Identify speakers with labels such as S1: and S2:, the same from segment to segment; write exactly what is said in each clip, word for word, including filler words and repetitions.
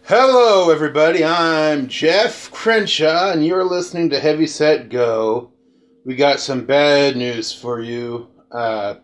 S1: Hello, everybody. I'm Jeff Crenshaw, and you're listening to Heavy Set Go. We got some bad news for you. Uh,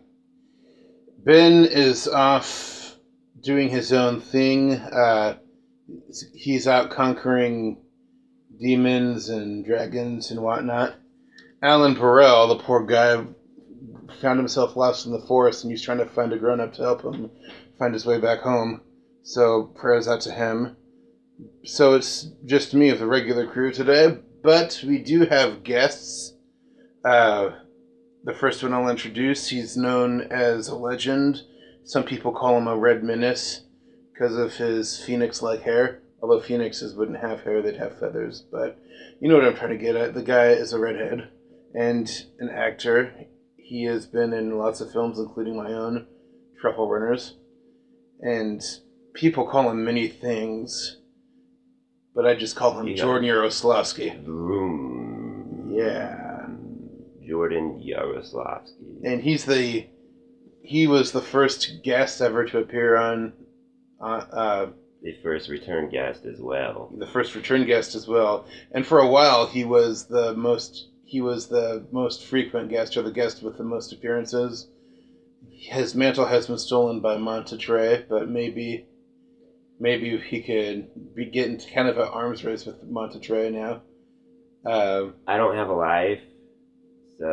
S1: Ben is off doing his own thing. Uh, he's out conquering demons and dragons and whatnot. Alan Burrell, the poor guy, found himself lost in the forest, and he's trying to find a grown-up to help him find his way back home. So prayers out to him. So it's just me with the regular crew today, but we do have guests. Uh, the first one I'll introduce, he's known as a legend. Some people call him a red menace because of his phoenix-like hair. Although phoenixes wouldn't have hair, they'd have feathers. But you know what I'm trying to get at. The guy is a redhead and an actor. He has been in lots of films, including my own, Truffle Runners. And people call him many things. But I just call him yeah. Jordan Yaroslavsky.
S2: Vroom.
S1: Yeah.
S2: Jordan Yaroslavsky.
S1: And he's the... He was the first guest ever to appear on... Uh, uh,
S2: the first return guest as well.
S1: The first return guest as well. And for a while, he was the most... He was the most frequent guest, or the guest with the most appearances. His mantle has been stolen by Montetre, but maybe... Maybe he could be getting kind of an arms race with Montetre now. Uh,
S2: I don't have a life, so.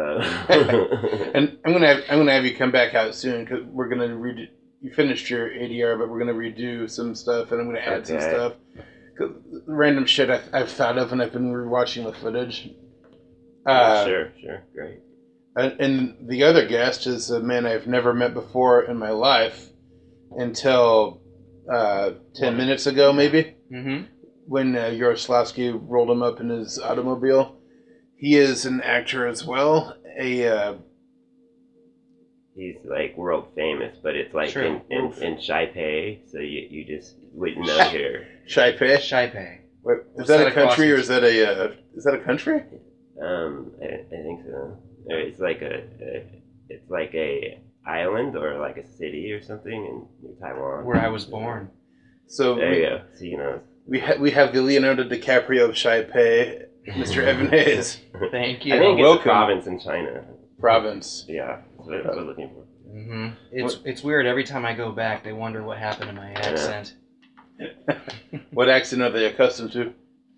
S1: And I'm gonna have I'm gonna have you come back out soon because we're gonna redo. You finished your A D R, but we're gonna redo some stuff, and I'm gonna add okay. some stuff. Random shit I, I've thought of, and I've been rewatching the footage.
S2: Uh, sure, sure, great.
S1: And, and the other guest is a man I've never met before in my life until. Uh, ten minutes ago, maybe,
S3: mm-hmm.
S1: when uh, Yaroslavsky rolled him up in his automobile. He is an actor as well. A uh,
S2: He's like world famous, but it's like
S3: sure.
S2: in, in, in Shaipe, so you, you just wouldn't know here.
S1: Shaipe?
S3: Shaipe.
S1: Wait, is that a country or is that a uh, is that a country?
S2: Um, I, I think so. It's like a, a it's like a. island or like a city or something in Taiwan,
S3: where I was born.
S1: So
S2: there
S1: we,
S2: you go. So you know,
S1: we ha- we have the Leonardo DiCaprio of Shaipe, Mister Evan Hayes.
S3: Thank you.
S2: I think
S1: Welcome.
S2: It's a province in China.
S1: Province.
S2: Yeah, that's what I was looking for.
S3: Mm-hmm. It's what? It's weird. Every time I go back, they wonder what happened to my accent.
S1: What accent are they accustomed to?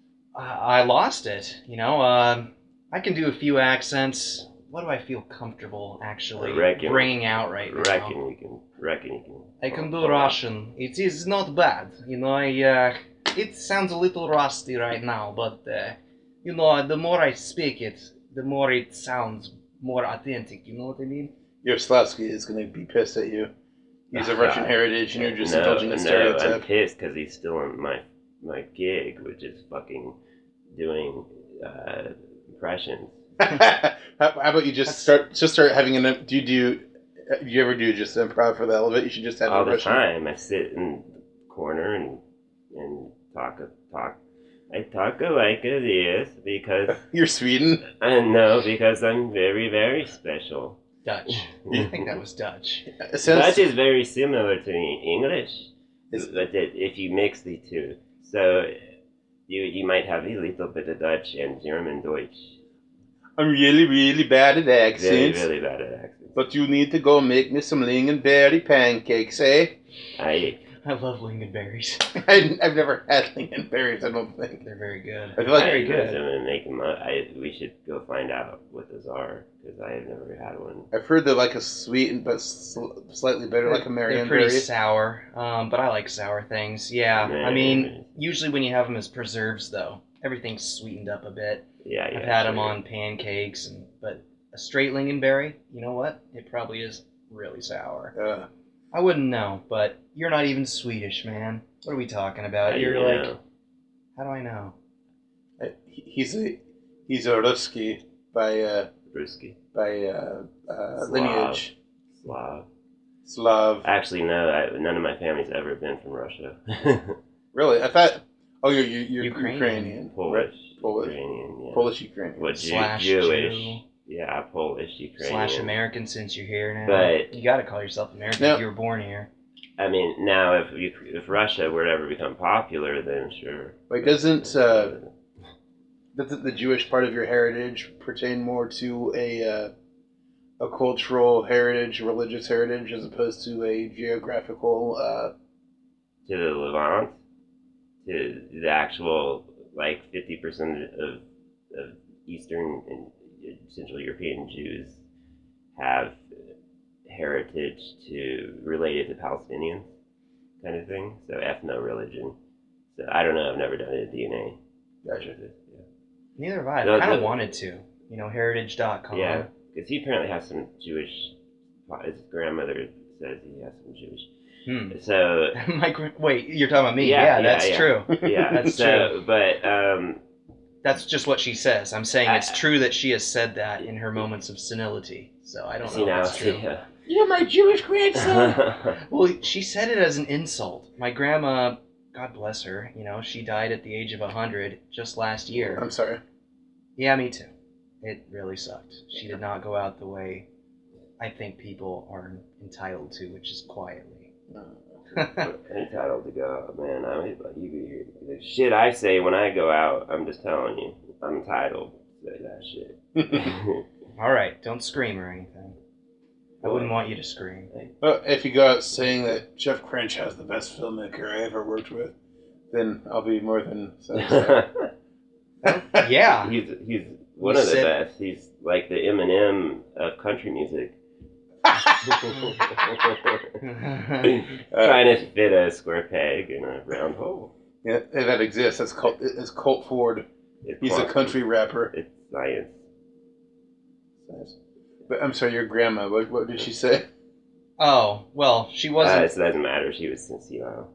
S3: I, I lost it. You know, uh, I can do a few accents. What do I feel comfortable actually
S2: reckon,
S3: bringing out right
S2: reckon
S3: now?
S2: You can, reckon you can.
S3: I can do Russian. It is not bad. You know, I, uh, it sounds a little rusty right now, but, uh, you know, the more I speak it, the more it sounds more authentic. You know what I mean?
S1: Yaroslavsky is going to be pissed at you. He's of Russian heritage, and you're just
S2: no,
S1: indulging the
S2: no,
S1: stereotype.
S2: I'm pissed because he's stealing my, my gig, which is fucking doing uh, impressions.
S1: how, how about you just start just start having an do you do do you ever do just improv for the hell of it? You should just have
S2: all
S1: an
S2: the time. I sit in the corner and and talk talk. I talk like this because
S1: you're Sweden.
S2: I know because I'm very very special.
S3: Dutch. I think that was Dutch.
S2: Dutch is very similar to English, but if you mix the two, so you you might have a little bit of Dutch and German Deutsch.
S1: I'm really, really bad at accents.
S2: Really, really bad at accents.
S1: But you need to go make me some lingonberry pancakes, eh?
S2: I
S3: I love lingonberries.
S1: I, I've never had lingonberries, I don't think.
S3: They're very good.
S1: I feel like
S3: very
S2: good.
S3: good.
S2: I'm gonna make them. I we should go find out what those are because I have never had one.
S1: I've heard they're like a sweet but sl- slightly better,
S3: they're,
S1: like a Marianne
S3: They're pretty
S1: berry.
S3: sour, um, but I like sour things. Yeah,
S2: Man.
S3: I mean, usually when you have them as preserves, though, everything's sweetened up a bit.
S2: Yeah, yeah.
S3: I've had
S2: sure.
S3: them on pancakes, and but a straight lingonberry, you know what? It probably is really sour.
S1: Uh,
S3: I wouldn't know, but you're not even Swedish, man. What are we talking about?
S2: How
S3: You're
S2: do you
S3: like,
S2: know?
S3: how do I know?
S1: he's a he's a Ruski by uh,
S2: Ruski.
S1: by uh, uh,
S2: Slav.
S1: lineage.
S2: Slav.
S1: Slav.
S2: Actually, no. I, none of my family's ever been from Russia.
S1: Really? I thought. Oh, you're you're, you're
S3: Ukrainian.
S1: Ukrainian.
S2: Polish.
S1: Right? Polish.
S2: Ukrainian. Yeah.
S1: Polish Ukrainian.
S2: What Jew,
S3: Slash
S2: Jewish?
S3: Jew.
S2: Yeah, Polish Ukrainian.
S3: Slash American since you're here now.
S2: But-
S3: you got to call yourself American
S1: Now-
S3: if you were born here.
S2: I mean, now if you, if Russia were to ever become popular, then sure.
S1: Like, doesn't uh, doesn't the Jewish part of your heritage pertain more to a uh, a cultural heritage, religious heritage, as opposed to a geographical? Uh...
S2: To the Levant, to the actual like fifty percent of of Eastern and Central European Jews have heritage to related to Palestinians, kind of thing. So ethno-religion. So I don't know. I've never done a D N A.
S1: Gotcha.
S2: Yeah.
S3: Neither have I. I
S2: No,
S3: kind of
S2: the-
S3: wanted to. You know, heritage dot com.
S2: Yeah, because he apparently has some Jewish. His grandmother says he has some Jewish.
S3: Hmm.
S2: So
S3: My gr- wait, you're talking about me?
S2: Yeah,
S3: Yeah,
S2: yeah,
S3: that's
S2: yeah.
S3: true.
S2: yeah,
S3: That's
S2: so but um,
S3: That's just what she says. I'm saying it's
S2: I-
S3: true that she has said that in her moments of senility. So I don't
S2: see
S3: know
S2: now,
S3: if that's true.
S2: yeah.
S1: You're my Jewish grandson.
S3: Well, she said it as an insult. My grandma, God bless her, you know, she died at the age of one hundred just last year.
S1: I'm sorry.
S3: Yeah, me too. It really sucked. She did not go out the way I think people are entitled to, which is quietly.
S2: Entitled to go, man. I mean, like, you, the shit I say when I go out, I'm just telling you, I'm entitled to say that shit.
S3: All right, don't scream or anything. I wouldn't want you to scream.
S1: Well, if you go out saying that Jeff Crenshaw is the best filmmaker I ever worked with, then I'll be more than satisfied.
S3: Yeah.
S2: he's he's one
S3: You
S2: of the
S3: said-
S2: best. He's like the Eminem of country music. Trying to fit a square peg in a round hole.
S1: Yeah, if that exists. That's Colt, it's Colt Ford.
S2: It's
S1: He's a
S2: quantum.
S1: country rapper.
S2: It's science.
S1: But I'm sorry, your grandma. What, what did she say?
S3: Oh, well, she
S2: Uh,
S3: wasn't.
S2: it doesn't matter. She was senile.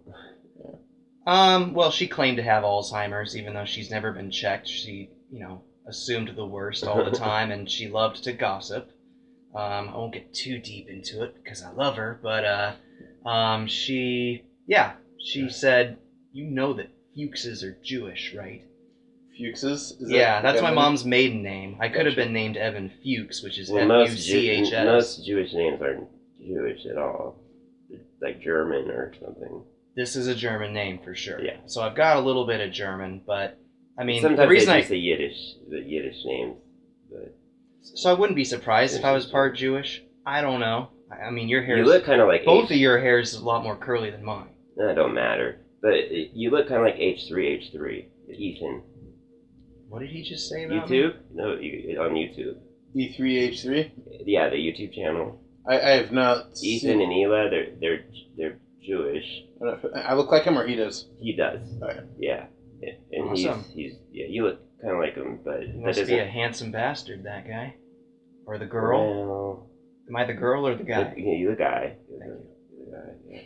S3: Um, well, she claimed to have Alzheimer's, even though she's never been checked. She, you know, assumed the worst all the time, and she loved to gossip. Um, I won't get too deep into it because I love her, but uh, um, she, yeah, she said, you know that Fuchses are Jewish, right?
S1: Fuchses? Is
S3: Yeah,
S1: that
S3: that's my
S1: family?
S3: mom's maiden name. I could have
S1: Gotcha.
S3: been named Evan Fuchs, which is
S2: Well,
S3: F U
S2: most,
S3: C
S2: Jew-
S3: H S.
S2: most Jewish names aren't Jewish at all. They're like German or something.
S3: This is a German name for sure.
S2: Yeah.
S3: So I've got a little bit of German, but I mean,
S2: Sometimes
S3: the reason
S2: they
S3: I
S2: just say Yiddish, the Yiddish names. But
S3: so I wouldn't be surprised if I was part Jewish. I don't know. I I mean, your hair
S2: you
S3: is
S2: look kind of like
S3: both
S2: H-
S3: of your hairs is a lot more curly than mine.
S2: No, it don't matter. But you look kind of like H three H three. Ethan.
S3: What did he just say about me?
S2: YouTube? No, you, on YouTube.
S1: E three H three?
S2: Yeah, the YouTube channel.
S1: I, I have not
S2: Ethan
S1: seen...
S2: and Ela, they're they're they're Jewish.
S1: I don't know if- I look like him or he does?
S2: He does.
S1: Okay.
S2: Yeah. And
S3: Awesome.
S2: he's he's yeah. You look kind of like him, but
S3: He
S2: that
S3: must
S2: doesn't.
S3: be a handsome bastard, that guy. Or the girl.
S2: Well,
S3: Am I the girl or the guy?
S2: the- yeah, you're the guy. You're
S3: Thank
S2: the, you're the guy. Yeah.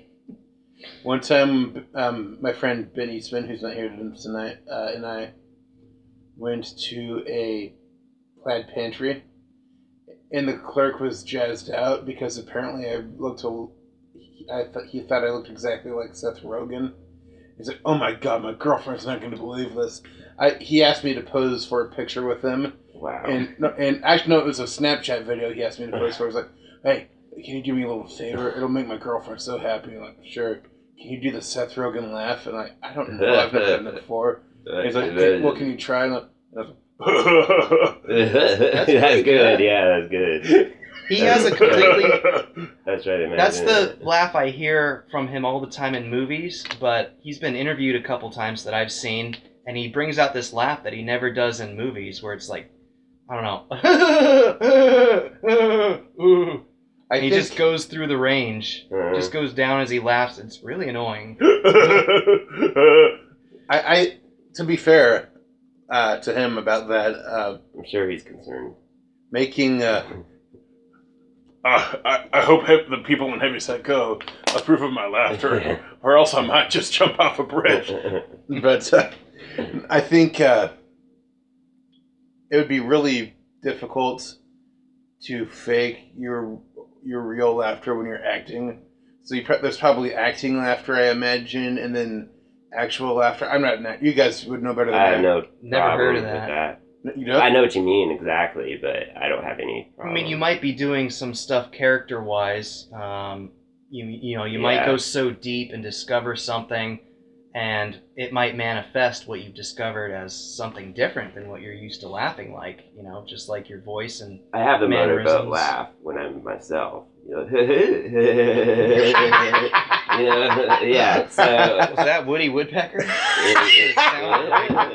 S1: One time, um, my friend Ben Eastman, who's not here tonight, uh, and I went to a plaid pantry, and the clerk was jazzed out because apparently I looked. A, I thought he thought I looked exactly like Seth Rogen. He's like, "Oh my god, my girlfriend's not going to believe this." I he asked me to pose for a picture with him,
S2: Wow.
S1: and no, and actually no, it was a Snapchat video. He asked me to pose for. I was like, "Hey, can you do me a little favor? It'll make my girlfriend so happy." I'm like, sure. Can you do the Seth Rogen laugh? And I, I don't know. I've never done it before. He's like, "Okay, well, can you try? And I was like,
S2: that's,
S1: pretty
S2: good.
S1: good.
S2: Yeah, that's good.
S3: He has a completely.
S2: That's right. Imagine
S3: That's the
S2: it.
S3: laugh I hear from him all the time in movies, but he's been interviewed a couple times that I've seen, and he brings out this laugh that he never does in movies, where it's like, I don't know.
S1: I
S3: And he
S1: think,
S3: just goes through the range,
S2: Uh,
S3: just goes down as he laughs. It's really annoying.
S1: I, I, to be fair uh, to him about that, uh,
S2: I'm sure he's concerned.
S1: making. Uh, uh, I, I hope he- the people in Heavyset Go approve of my laughter, or else I might just jump off a bridge. But uh, I think uh, it would be really difficult to fake your your real laughter when you're acting. So you pre- there's probably acting laughter, I imagine, and then actual laughter. I'm not. not you guys would know better than
S2: I
S1: I.
S2: have no
S3: Never
S2: problem
S3: heard of
S2: with
S3: that.
S2: that.
S1: You know.
S2: I know what you mean exactly, but I don't have any
S3: I
S2: problem.
S3: mean, you might be doing some stuff character-wise, um, you you know you
S2: Yeah.
S3: might go so deep and discover something, and it might manifest what you've discovered as something different than what you're used to laughing like. You know, just like your voice and
S2: I have the motorboat
S3: mannerisms.
S2: laugh when I'm myself. You know, you know, yeah. So
S3: was that Woody Woodpecker? It sounded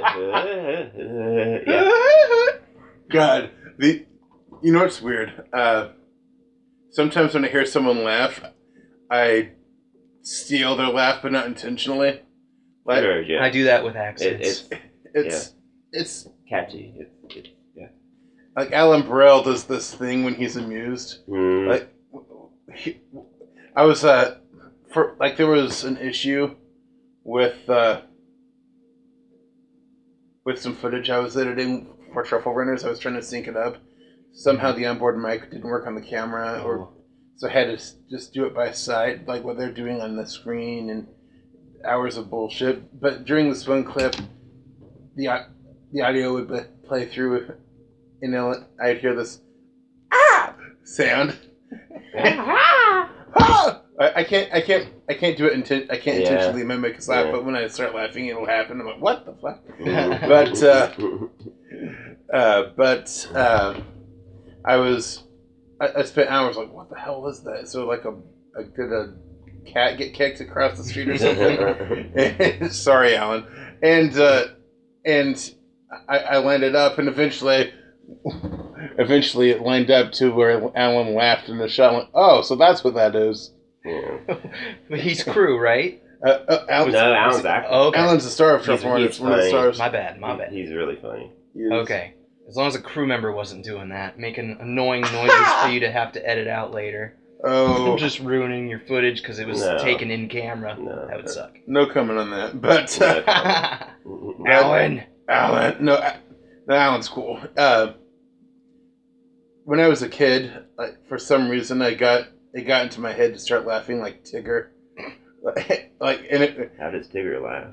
S3: like-
S2: yeah.
S1: God, the you know what's weird? Uh, sometimes when I hear someone laugh, I steal their laugh, but not intentionally. Like
S2: Sure, yeah.
S3: I do that with
S2: It,
S3: accents.
S2: it's
S1: it's it's
S2: catchy. It's, it's yeah.
S1: like Alan Burrell does this thing when he's amused.
S2: Mm.
S1: Like he, I was uh for like there was an issue with uh with some footage I was editing for Truffle Runners. I was trying to sync it up. Somehow the onboard mic didn't work on the camera, or
S3: Oh.
S1: so I had to s- just do it by side, like what they're doing on the screen, and hours of bullshit. But during this one clip, the au- the audio would be- play through, and then I'd hear this ah sound. Ah! I, I can't, I can't, I can't do it. Inten- I can't
S2: Yeah.
S1: intentionally mimic his laugh,
S2: Yeah.
S1: but when I start laughing, it'll happen. I'm like, what the fuck?
S2: Mm.
S1: But, uh, Uh, but uh, I was, I, I spent hours like, what the hell is that? So like a, a did a cat get kicked across the street or something? Sorry, Alan. And uh, and I, I landed up, and eventually, eventually it lined up to where Alan laughed in the shot. I went, oh, so that's what that is.
S2: Yeah.
S3: But he's crew, right?
S1: Uh, uh, Alan's,
S2: No, Alan's acting.
S3: Oh, okay.
S1: Alan's the star of
S2: He's-
S1: Truffle Runners.
S2: he's
S1: One of the
S2: funny.
S1: stars.
S3: My bad, my bad.
S2: He's really funny.
S1: He is.
S3: Okay. As long as a crew member wasn't doing that, making annoying noises for you to have to edit out later.
S1: Oh,
S3: Just ruining your footage because it was
S2: No.
S3: taken in camera.
S2: No.
S3: That would suck.
S1: no comment on that. But uh,
S3: Alan!
S1: Alan, no, A- no, Alan's cool. Uh, when I was a kid, like for some reason, I got it got into my head to start laughing like Tigger, like, like and it.
S2: How does Tigger laugh?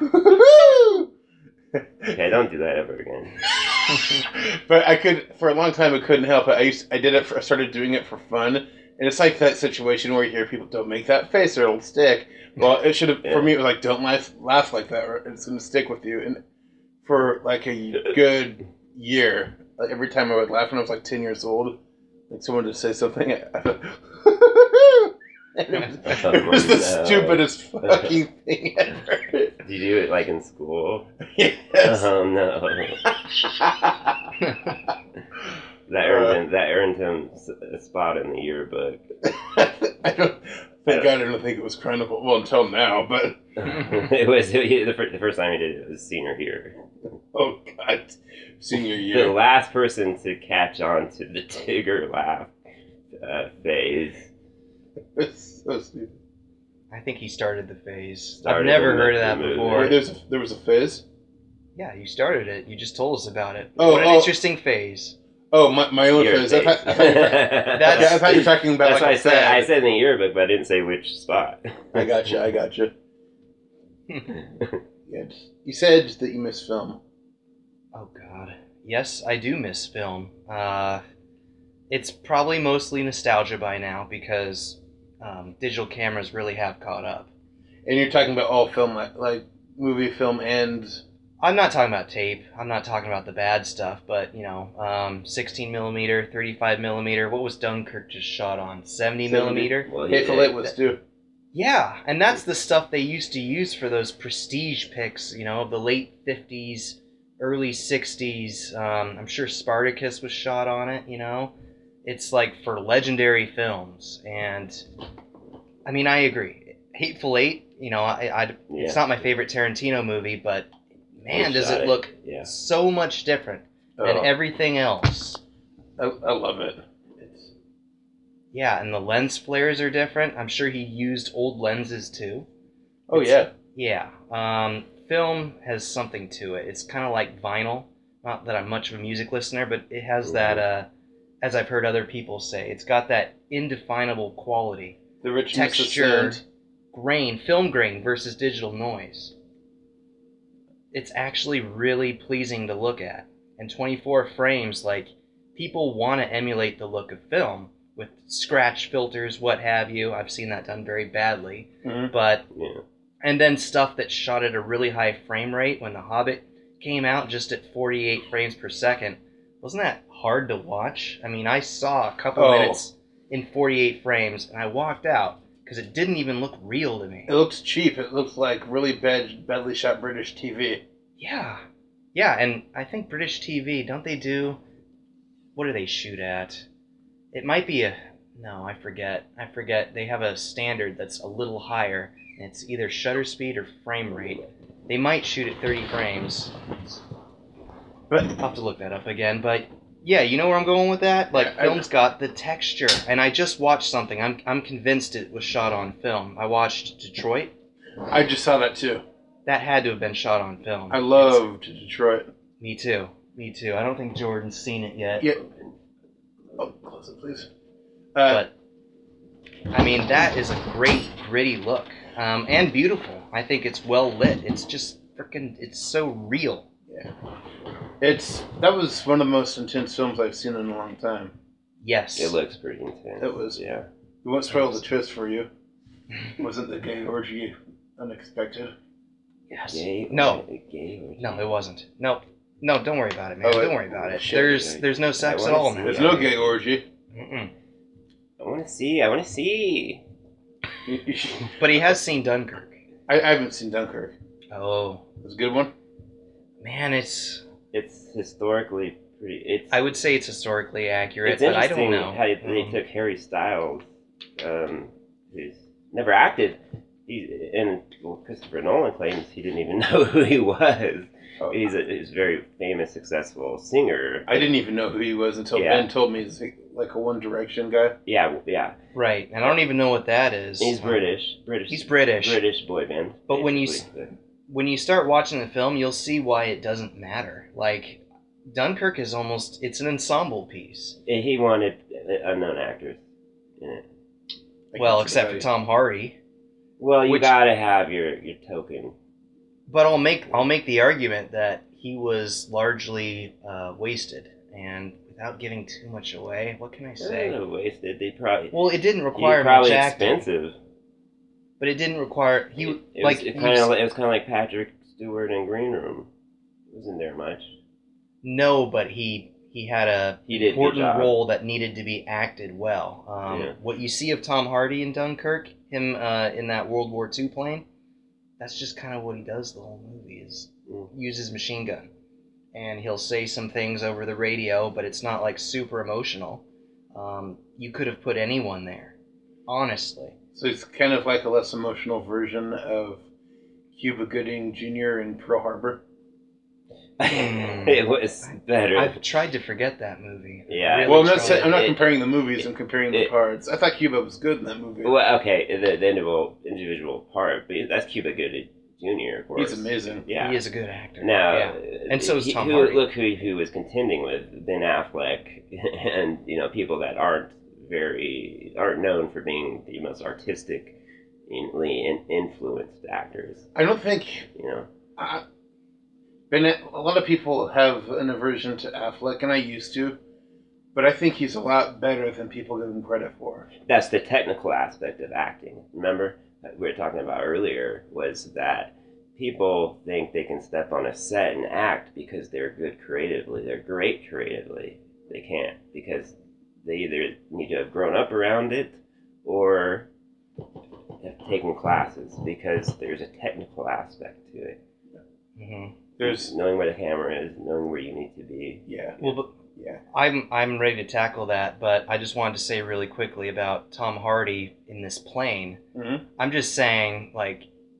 S2: Okay, don't do that ever again.
S1: But I could for a long time. I couldn't help it. I used I did it. For, I started doing it for fun, and it's like that situation where you hear people don't make that face or it'll stick. Well, it should have
S2: Yeah.
S1: for me. It was like don't laugh laugh like that, or it's gonna stick with you. And for like a good year, like every time I would laugh when I was like ten years old, like someone would say something, I thought, and it was, it was the
S2: No.
S1: stupidest fucking thing ever.
S2: Do you do it like in school?
S1: Yes.
S2: Oh no. That earned him, that earned him s- a spot in the yearbook.
S1: I don't. Thank God, I don't think it was Chronicle. Well, until now, but
S2: It was the first, the first time he did it was senior year.
S1: oh God, senior
S2: The
S1: year.
S2: last person to catch on to the Tigger laugh uh, phase.
S1: It's so stupid.
S3: I think he started the phase.
S2: Started
S3: I've never
S2: the
S3: heard of that
S2: movie.
S3: before.
S1: Wait, there's a, there was a fizz.
S3: Yeah, you started it. You just told us about it.
S1: Oh,
S3: what an
S1: oh.
S3: interesting phase.
S1: Oh, my, my own
S2: Year
S1: fizz. I
S2: phase.
S1: thought, I, thought you were,
S3: That's-
S1: yeah, I thought you were talking about
S2: That's
S1: like
S2: why I
S1: a
S2: said I
S1: fad.
S2: said in the yearbook, but I didn't say which spot.
S1: I got you. I got you. Yeah, you said that you miss film.
S3: Oh God. Yes, I do miss film. Uh, it's probably mostly nostalgia by now because um, digital cameras really have caught up.
S1: And you're talking about all film, like, like movie, film, and
S3: I'm not talking about tape. I'm not talking about the bad stuff, but you know, um, sixteen millimeter, thirty-five millimeter. What was Dunkirk just shot on? seventy millimeter.
S2: Well, he
S1: Hateful
S2: did.
S1: Eight was too.
S3: Yeah, and that's the stuff they used to use for those prestige pics, you know, of the late fifties, early sixties. Um, I'm sure Spartacus was shot on it, you know. It's like for legendary films. And, I mean, I agree. Hateful Eight, you know, I, I,
S2: Yeah.
S3: it's not my favorite Tarantino movie, but, man,
S2: He
S3: does
S2: shot
S3: it look
S2: Yeah.
S3: so much different than
S1: Oh,
S3: everything else.
S1: I, I love it. It's,
S3: Yeah, and the lens flares are different. I'm sure he used old lenses, too.
S1: oh yeah.
S3: Yeah, um, film has something to it. It's kind of like vinyl. Not that I'm much of a music listener, but it has that, uh, as I've heard other people say, it's got that indefinable quality.
S1: The richness
S3: Texture,
S1: of sound.
S3: grain, film grain versus digital noise. It's actually really pleasing to look at. And twenty-four frames, like, people want to emulate the look of film, with scratch filters, what have you. I've seen that done very badly.
S1: Mhm.
S3: But
S2: Yeah.
S3: and then stuff that shot at a really high frame rate when The Hobbit came out just at forty-eight frames per second. Wasn't that hard to watch? I mean, I saw a couple
S1: Oh.
S3: minutes in forty-eight frames and I walked out because it didn't even look real to me.
S1: It looks cheap. It looks like really bad, badly shot British T V.
S3: Yeah. Yeah, and I think British T V, don't they do... What do they shoot at? It might be a... No, I forget. I forget. They have a standard that's a little higher. And it's either shutter speed or frame rate. They might shoot at thirty frames.
S1: But
S3: I'll have to look that up again. But yeah, you know where I'm going with that? Like,
S1: Yeah, I-
S3: film's got the texture. And I just watched something. I'm, I'm convinced it was shot on film. I watched Detroit.
S1: I just saw that too.
S3: That had to have been shot on film.
S1: I loved Detroit.
S3: Me too. Me too. I don't think Jordan's seen it yet.
S1: Yeah. Oh, close it, please. Uh,
S3: But I mean, that is a great, gritty look, um, and beautiful. I think it's well lit. It's just freaking. It's so real.
S1: yeah. It's that was one of the most intense films I've seen in a long time.
S3: Yes.
S2: It looks pretty intense.
S1: It was.
S2: Yeah.
S1: We won't spoil the twist for you. Wasn't the gay orgy unexpected?
S3: Yes.
S2: Gay?
S3: No.
S2: Gay or
S3: No, it wasn't. No. No, don't worry about it, man.
S1: Oh,
S3: don't
S1: it-
S3: worry about it.
S1: shit.
S3: There's there's no sex
S2: I
S3: at
S2: wanna
S3: all
S2: see
S3: now.
S1: There's
S2: Yeah.
S1: no gay orgy.
S3: Mm-mm.
S2: I want to see. I want to see.
S3: But he has seen Dunkirk.
S1: I, I haven't seen Dunkirk.
S3: Oh
S1: It's a good one.
S3: man, it's.
S2: It's historically pretty. It's.
S3: I would say it's historically accurate,
S2: it's
S3: but I
S2: interesting
S3: don't know.
S2: how they
S3: Um,
S2: took Harry Styles, um, who's never acted. He, and well, Christopher Nolan claims he didn't even know who he was.
S1: Oh,
S2: He's a, he's a very famous, successful singer.
S1: I didn't even know who he was until
S2: Yeah.
S1: Ben told me he's like, like a One Direction guy.
S2: Yeah, yeah.
S3: Right, and I don't even know what that is.
S2: He's
S3: Um,
S2: British. British.
S3: He's British.
S2: British boy band.
S3: But when you
S2: basically.
S3: when you start watching the film, you'll see why it doesn't matter. Like, Dunkirk is almost, it's an ensemble piece.
S2: he wanted unknown actors in it.
S1: I
S3: Well,
S1: can't
S3: except
S1: tell
S3: for
S1: you.
S3: Tom Hardy.
S2: Well, you
S3: Which-
S2: gotta have your, your token.
S3: But I'll make I'll make the argument that he was largely uh, wasted, and without giving too much away, what can I
S2: Say.
S3: say?
S2: Wasted. They probably.
S3: Well, it didn't
S2: He
S3: require
S2: was probably
S3: much acting,
S2: expensive.
S3: but it didn't require he
S2: It, it
S3: like
S2: was it
S3: he
S2: kind of
S3: was-
S2: it was kind of like Patrick Stewart in Green Room. Wasn't there much?
S3: no, but he he had a
S2: He did a good
S3: important
S2: job.
S3: role that needed to be acted well. Um,
S2: Yeah.
S3: What you see of Tom Hardy in Dunkirk, him uh, in that World War Two plane, that's just kind of what he does the whole movie is
S2: Mm.
S3: uses machine gun, and he'll say some things over the radio, but it's not like super emotional. Um, you could have put anyone there, honestly.
S1: So it's kind of like a less emotional version of Cuba Gooding Junior in Pearl Harbor.
S2: It was better.
S3: I've tried to forget that movie.
S2: Yeah.
S3: Really
S1: well, I'm not
S3: tried.
S1: saying, I'm not
S2: It-
S1: comparing the movies. I'm comparing the
S2: it-
S1: parts. I thought Cuba was good in that movie.
S2: Well, okay, the, the individual individual part, but that's Cuba Gooding Junior, of course.
S1: He's amazing.
S2: Yeah.
S3: He is a good actor.
S2: Now,
S3: yeah. And so is
S2: he-
S3: Tom
S2: who,
S3: Hardy.
S2: Look who who was contending with Ben Affleck, and you know people that aren't very aren't known for being the most artistically in, influenced actors.
S1: I don't think
S2: You know,
S1: I, Ben. A lot of people have an aversion to Affleck, and I used to, but I think he's a lot better than people give him credit for.
S2: that's the technical aspect of acting. Remember, that we were talking about earlier was that people think they can step on a set and act because they're good creatively. They're great creatively. They can't because they either need to have grown up around it or have taken classes because there's a technical aspect to it.
S3: hmm
S1: There's
S2: Knowing where the camera is, knowing where you need to be.
S1: yeah,
S3: Well, but
S1: yeah.
S3: I'm I'm ready to tackle that, but I just wanted to say really quickly about Tom Hardy in this plane.
S1: Mm-hmm.
S3: I'm just saying, like,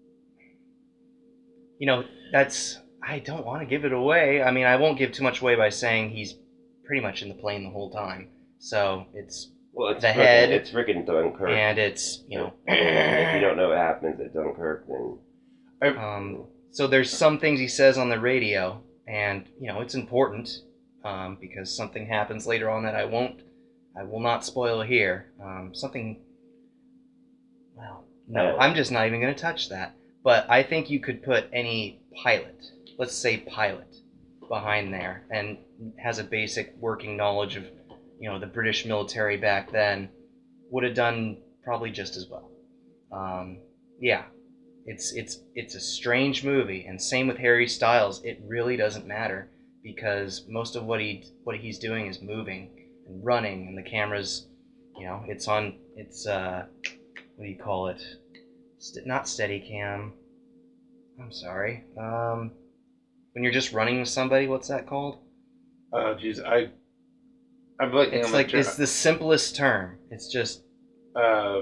S3: you know, that's I don't want to give it away. I mean, I won't give too much away by saying he's pretty much in the plane the whole time. So it's
S2: Well, it's
S3: The
S2: frickin-
S3: head.
S2: It's freaking Dunkirk.
S3: and it's you know.
S2: if you don't know what happens at Dunkirk, then
S3: Um, so there's some things he says on the radio, and you know it's important um, because something happens later on that I won't, I will not spoil here. Um, something. Well, no,
S2: Uh,
S3: I'm just not even going to touch that. But I think you could put any pilot, let's say pilot, behind there, and has a basic working knowledge of you know, the British military back then would have done probably just as well. Um, yeah, it's it's it's a strange movie, and same with Harry Styles. It really doesn't matter because most of what he what he's doing is moving and running, and the camera's, you know, it's on it's uh, what do you call it? St- not Steadicam. I'm sorry. Um, when you're just running with somebody, what's that called?
S1: Oh, jeez, I, I'm looking.
S3: It's like it's the simplest term. It's just.
S1: Uh,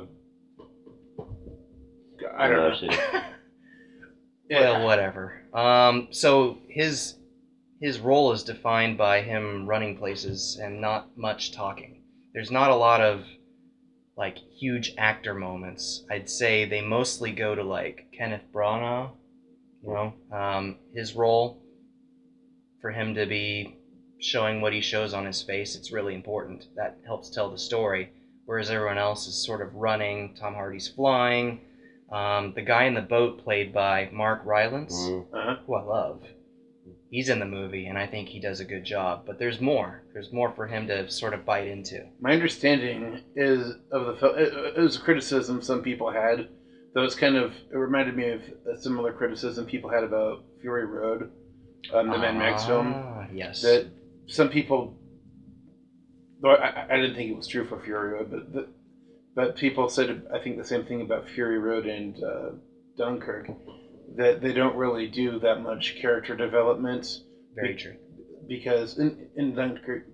S1: I don't know.
S3: Yeah. Well, whatever. Um, so his his role is defined by him running places and not much talking. There's not a lot of like huge actor moments. I'd say they mostly go to like Kenneth Branagh. You know, um, his role for him to be showing what he shows on his face, it's really important. That helps tell the story. Whereas everyone else is sort of running. Tom Hardy's flying. Um, the guy in the boat, played by Mark Rylance,
S2: Mm-hmm.
S1: Uh-huh.
S3: who I love, he's in the movie, and I think he does a good job. But there's more. There's more for him to sort of bite into.
S1: My understanding is of the film. It, it was a criticism some people had. Though it's kind of, it reminded me of a similar criticism people had about Fury Road, um, the Mad Max film.
S3: Ah, yes.
S1: That some people, though I, I didn't think it was true for Fury Road, but the, but people said, I think, the same thing about Fury Road and uh, Dunkirk, that they don't really do that much character development.
S3: Very true.
S1: Because in, in Dunkirk,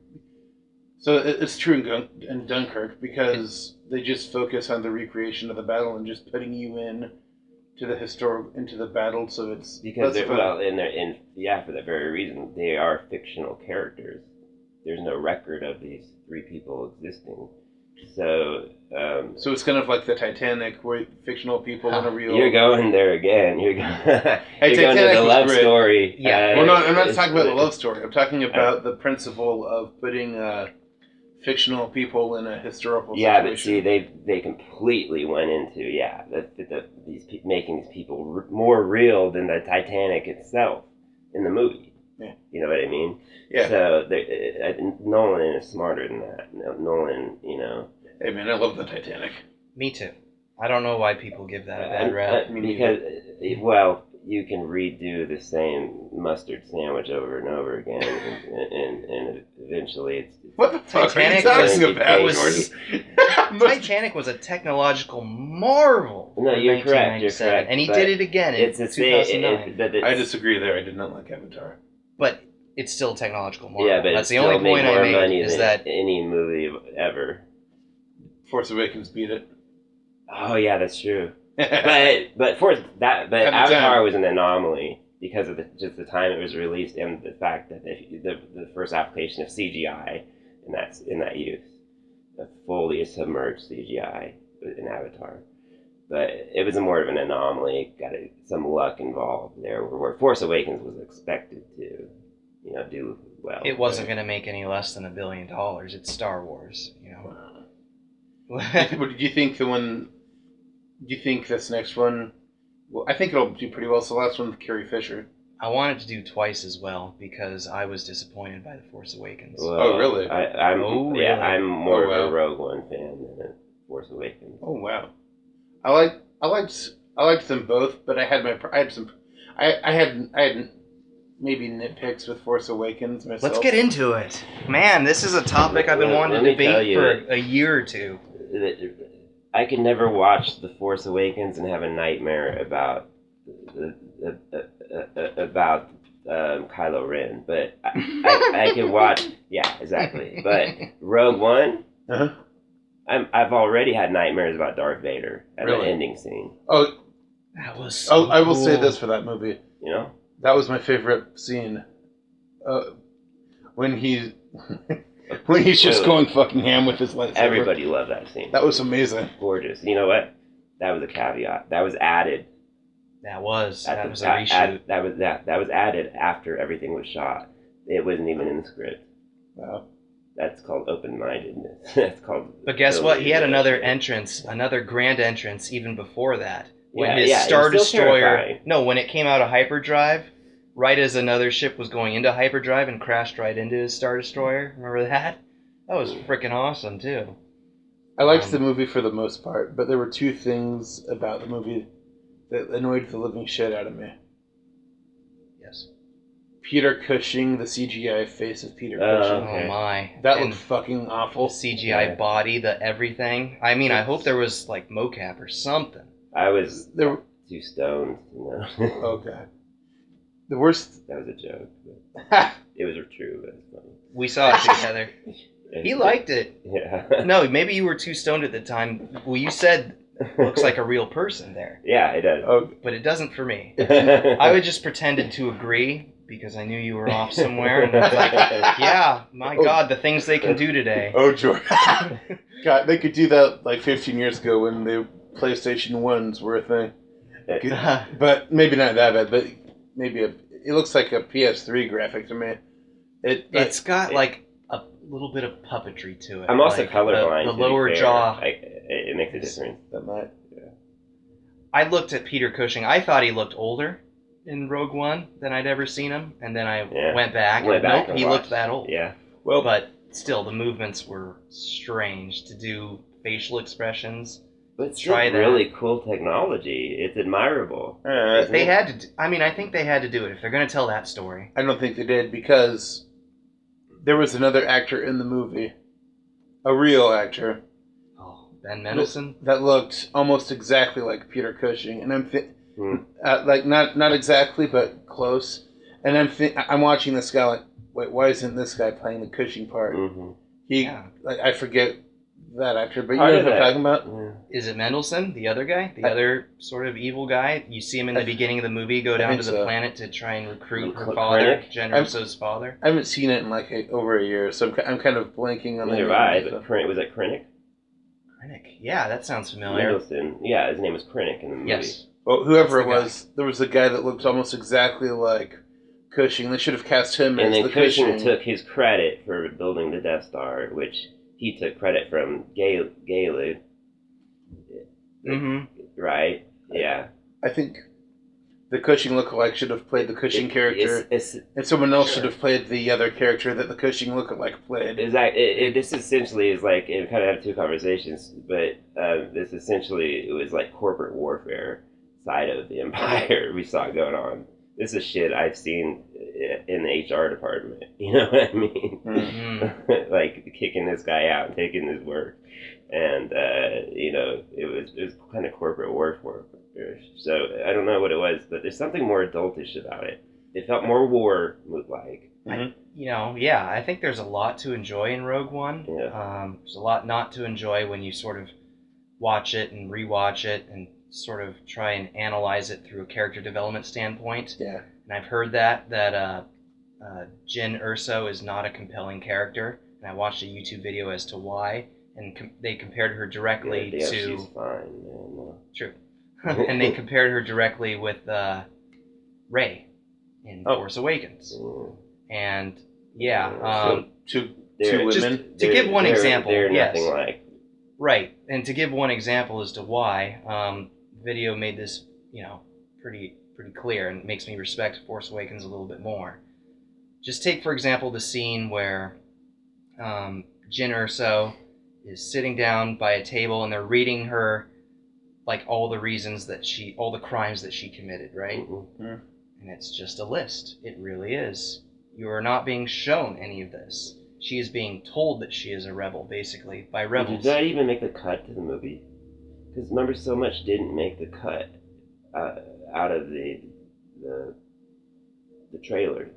S1: so it, it's true in, Gun, in Dunkirk, because they just focus on the recreation of the battle and just putting you in to the historic, into the battle, so it's...
S2: Because they're, well, in their, in, yeah, for that very reason, they are fictional characters. There's no record of these three people existing. So, um,
S1: so it's kind of like the Titanic, where fictional people in a real...
S2: You're going there again. You're, go- you're
S1: hey,
S2: going to the love
S1: great.
S2: story.
S3: Yeah.
S2: Uh,
S1: well, no, I'm not talking about the love story. I'm talking about the principle of putting uh, fictional people in a historical
S2: Yeah,
S1: situation.
S2: but see, they they completely went into, yeah, the, the, the, these pe- making these people r- more real than the Titanic itself in the movie.
S1: Yeah.
S2: You know what I mean?
S1: Yeah.
S2: So they, uh, Nolan is smarter than that. Nolan, you know.
S1: Hey, man, I love the Titanic.
S3: Me too. I don't know why people give that a bad
S2: Uh,
S3: rap.
S2: uh, because, uh, well, you can redo the same mustard sandwich over and over again, and, and, and eventually it's...
S1: What the fuck
S3: Titanic
S1: are you
S2: was-
S1: talking about,
S3: was-
S1: Jordan?
S3: Titanic was a technological marvel.
S2: No,
S3: in
S2: you're correct, you're
S3: nineteen ninety-seven,
S2: correct,
S3: and he
S2: but
S3: did it again in
S2: It's the
S3: two
S2: same...
S3: thousand nine.
S2: It, it,
S1: I disagree there. I did not like Avatar.
S3: But it's still technological marvel.
S2: Yeah, but
S3: that's
S2: it's
S3: the
S2: still
S3: only
S2: made
S3: point
S2: more
S3: I made
S2: money
S3: is
S2: than
S3: that
S2: any movie ever.
S1: Force Awakens beat it.
S2: Oh yeah, that's true. But but for that, but
S1: At the
S2: Avatar
S1: time.
S2: was an anomaly because of the, just the time it was released and the fact that the the, the first application of C G I in that in that use, a fully submerged C G I in Avatar. But it was a more of an anomaly. Got a, some luck involved there, where Force Awakens was expected to, you know, do well.
S3: it wasn't going to make any less than a billion dollars. It's Star Wars, you know.
S1: What did you think the one? Do you think this next one? Well, I think it'll do pretty well. It's the last one with Carrie Fisher.
S3: I wanted to do twice as well because I was disappointed by The Force Awakens.
S2: Well,
S1: Oh, really?
S2: I, I'm
S3: Oh,
S2: yeah,
S3: really?
S2: I'm more
S1: Oh,
S2: of
S1: wow.
S2: a Rogue One fan than a Force Awakens.
S1: Oh wow, I like I liked I liked them both, but I had my I had some I I had I had maybe nitpicks with Force Awakens myself.
S3: Let's get into it. Man, this is a topic I've been
S2: Let-
S3: wanting
S2: let
S3: to
S2: me tell
S3: debate
S2: you
S3: for
S2: that-
S3: a year or two.
S2: I could never watch The Force Awakens and have a nightmare about uh, uh, uh, uh, about um, Kylo Ren, but I, I, I can watch. Yeah, exactly. But Rogue One,
S1: Uh-huh.
S2: I'm, I've already had nightmares about Darth Vader at
S1: Really?
S2: the ending scene.
S1: Oh,
S3: That was so
S1: oh, I will say
S3: cool.
S1: this for that movie.
S2: You know,
S1: That was my favorite scene. Uh, when he when he's just
S2: Really?
S1: going fucking ham with his lightsaber.
S2: everybody loved that scene.
S1: That was amazing.
S2: Gorgeous. You know what? That was a caveat. That was added.
S3: That was
S2: At
S3: that
S2: the,
S3: was a
S2: at-
S3: reshoot.
S2: at- that was that. That was added after everything was shot. It wasn't even in the script.
S1: Wow.
S2: That's called open-mindedness. That's called.
S3: But guess what? He had
S2: ability to-
S3: another entrance, another grand entrance even before that. When
S2: Yeah,
S3: his
S2: yeah, it was
S3: Star
S2: still
S3: Destroyer.
S2: terrifying.
S3: No, when it came out of hyperdrive, right as another ship was going into hyperdrive and crashed right into his Star Destroyer. Remember that? That was freaking awesome too.
S1: I liked
S3: Um,
S1: the movie for the most part, but there were two things about the movie that annoyed the living shit out of me.
S3: Yes.
S1: Peter Cushing, the C G I face of Peter
S2: Oh,
S1: Cushing.
S2: okay.
S3: Oh my.
S1: That
S3: And
S1: looked fucking
S3: the
S1: awful.
S3: C G I
S2: Yeah.
S3: body, the everything. I mean, I hope there was like mocap or something.
S2: I was
S1: There,
S2: too stoned, you know.
S1: oh god. The worst.
S2: That was a joke. But it was true, but it's funny.
S3: We saw it together. He liked it.
S2: Yeah.
S3: No, maybe you were too stoned at the time. Well, you said looks like a real person there,
S2: Yeah, it does.
S1: Oh,
S3: but it doesn't for me. I would just pretended to agree because I knew you were off somewhere, and it's like, yeah, my
S1: Oh.
S3: God, the things they can do today.
S1: oh, George. God, they could do that like fifteen years ago when the PlayStation ones were a thing. But maybe not that bad. But maybe a. It looks like a P S three graphic to me. It.
S3: It's got like a little bit of puppetry to it.
S2: I'm also
S3: like
S2: colorblind.
S3: The,
S2: to
S3: the
S2: be
S3: lower
S2: fair.
S3: jaw.
S2: I, it, it makes a difference.
S1: that might.
S3: I looked at Peter Cushing. I thought he looked older in Rogue One than I'd ever seen him, and then I
S2: Yeah.
S3: went back.
S2: Went
S3: and
S2: back
S3: nope,
S2: and
S3: he
S2: watched.
S3: looked that old.
S2: Yeah.
S1: Well,
S3: But still, the movements were strange to do facial expressions.
S2: But it's still
S3: Try that.
S2: really cool technology. It's admirable.
S1: uh,
S3: They had to. d- I mean, I think they had to do it if they're going to tell that story.
S1: I don't think they did because there was another actor in the movie, a real actor,
S3: Oh, Ben Mendelsohn.
S1: that looked almost exactly like Peter Cushing, and I'm thi-
S2: Hmm.
S1: uh, like not not exactly, but close. And I'm thi- I'm watching this guy like, wait, why isn't this guy playing the Cushing part?
S2: Mm-hmm.
S1: He
S3: Yeah.
S1: like I forget that actor, but you
S2: Part
S1: know
S2: of
S1: what I'm
S2: that-
S1: talking about.
S2: Yeah.
S3: Is it Mendelsohn, the other guy, the
S1: I-
S3: other sort of evil guy? You see him in the
S1: I-
S3: beginning of the movie, go
S1: I
S3: down
S1: think
S3: to the
S1: so.
S3: planet to try and recruit her
S2: Cl-
S3: father,
S2: Krennic?
S3: Jen
S1: I'm-
S3: Russo's father.
S1: I haven't seen it in like a, over a year, so I'm, ki- I'm kind of blanking on the
S2: Neither
S1: name
S2: have I,
S1: and
S2: but
S1: stuff.
S2: Krennic, was that Krennic?
S3: Krennic. Yeah, that sounds familiar.
S2: Mendelsohn. Yeah, his name was Krennic in the movie.
S3: Yes.
S1: Well, whoever it
S3: That's the guy.
S1: was, there was a guy that looked almost exactly like Cushing. They should have cast him
S2: And
S1: as
S2: then
S1: the
S2: Cushing
S1: Cushing.
S2: took his credit for building the Death Star, which he took credit from Gal- Galud,
S3: Mm-hmm.
S2: right? Yeah.
S1: I think the Cushing lookalike should have played the Cushing
S2: It-
S1: character,
S2: It's, it's,
S1: and someone else
S2: sure.
S1: should have played the other character that the Cushing lookalike played.
S2: Is that it, it, this essentially is like it kind of have two conversations, but uh, this essentially it was like corporate warfare side of the empire we saw going on. This is shit I've seen in the H R department. You know what I mean?
S3: Mm-hmm.
S2: Like kicking this guy out and taking his work, and uh, you know it was it was kind of corporate warfare. So I don't know what it was, but there's something more adultish about it. It felt more war like.
S3: You know, yeah, I think there's a lot to enjoy in Rogue One.
S2: Yeah.
S3: Um, there's a lot not to enjoy when you sort of watch it and rewatch it and sort of try and analyze it through a character development standpoint.
S1: Yeah.
S3: And I've heard that that uh, uh, Jyn Erso is not a compelling character, and I watched a YouTube video as to why, and com- they compared her directly
S2: Yeah,
S3: to
S2: she's fine, man.
S3: true, and they compared her directly with uh, Rey in
S1: Oh.
S3: Force Awakens,
S2: Mm.
S3: and yeah,
S2: So,
S3: um,
S1: Two
S2: They're-
S1: two
S3: just-
S1: women.
S3: to give one
S2: they're-
S3: example,
S2: they're
S3: yes.
S2: nothing like.
S3: right. And to give one example as to why, um, video made this, you know, pretty pretty clear, and makes me respect Force Awakens a little bit more. Just take, for example, the scene where um, Jyn Erso is sitting down by a table, and they're reading her, like, all the reasons that she, all the crimes that she committed, right?
S2: Mhm.
S3: And it's just a list. It really is. You are not being shown any of this. She is being told that she is a rebel, basically, by rebels.
S2: Did that even make the cut to the movie? Because remember, so much didn't make the cut uh, out of the the the trailer.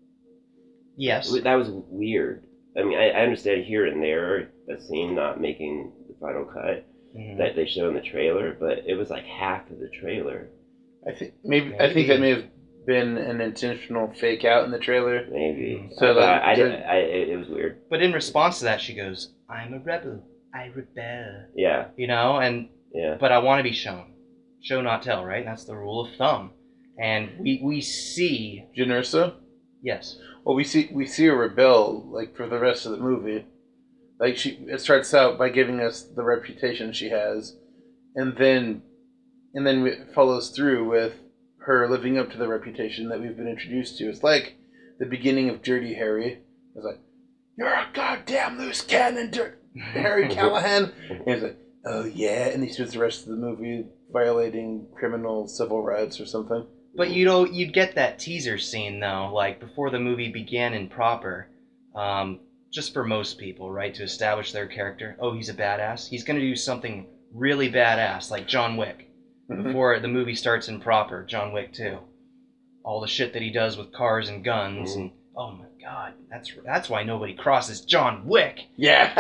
S3: Yes.
S2: That was weird. I mean, I, I understand here and there a scene not making the final cut
S3: Mhm.
S2: that they show in the trailer, but it was like half of the trailer,
S1: I think maybe, I think
S3: Maybe.
S1: that may have been an intentional fake out in the trailer.
S2: maybe.
S1: So,
S2: So
S1: like,
S2: I, I,
S1: the-
S2: didn't- I, it, it was weird.
S3: But in response to that, she goes, "I'm a rebel. I rebel."
S2: Yeah,
S3: You know, and
S2: yeah.
S3: but I want to be shown. Show not tell, right? That's the rule of thumb. And we we see,
S1: Jyn Erso?
S3: yes,
S1: Well, we see we see her rebel like for the rest of the movie. Like she, it starts out by giving us the reputation she has, and then, and then it follows through with her living up to the reputation that we've been introduced to. It's like the beginning of Dirty Harry. It's like "You're a goddamn loose cannon, Dir- Harry Callahan." And he's like, "Oh yeah," and he spends the rest of the movie violating criminal civil rights or something.
S3: But you know, you'd get that teaser scene though, like before the movie began in proper, um, just for most people, right, to establish their character. Oh, he's a badass. He's gonna do something really badass, like John Wick.
S1: Mhm.
S3: Before the movie starts in proper, John Wick two. All the shit that he does with cars and guns,
S2: Mhm.
S3: and oh my god, that's that's why nobody crosses John Wick.
S1: Yeah.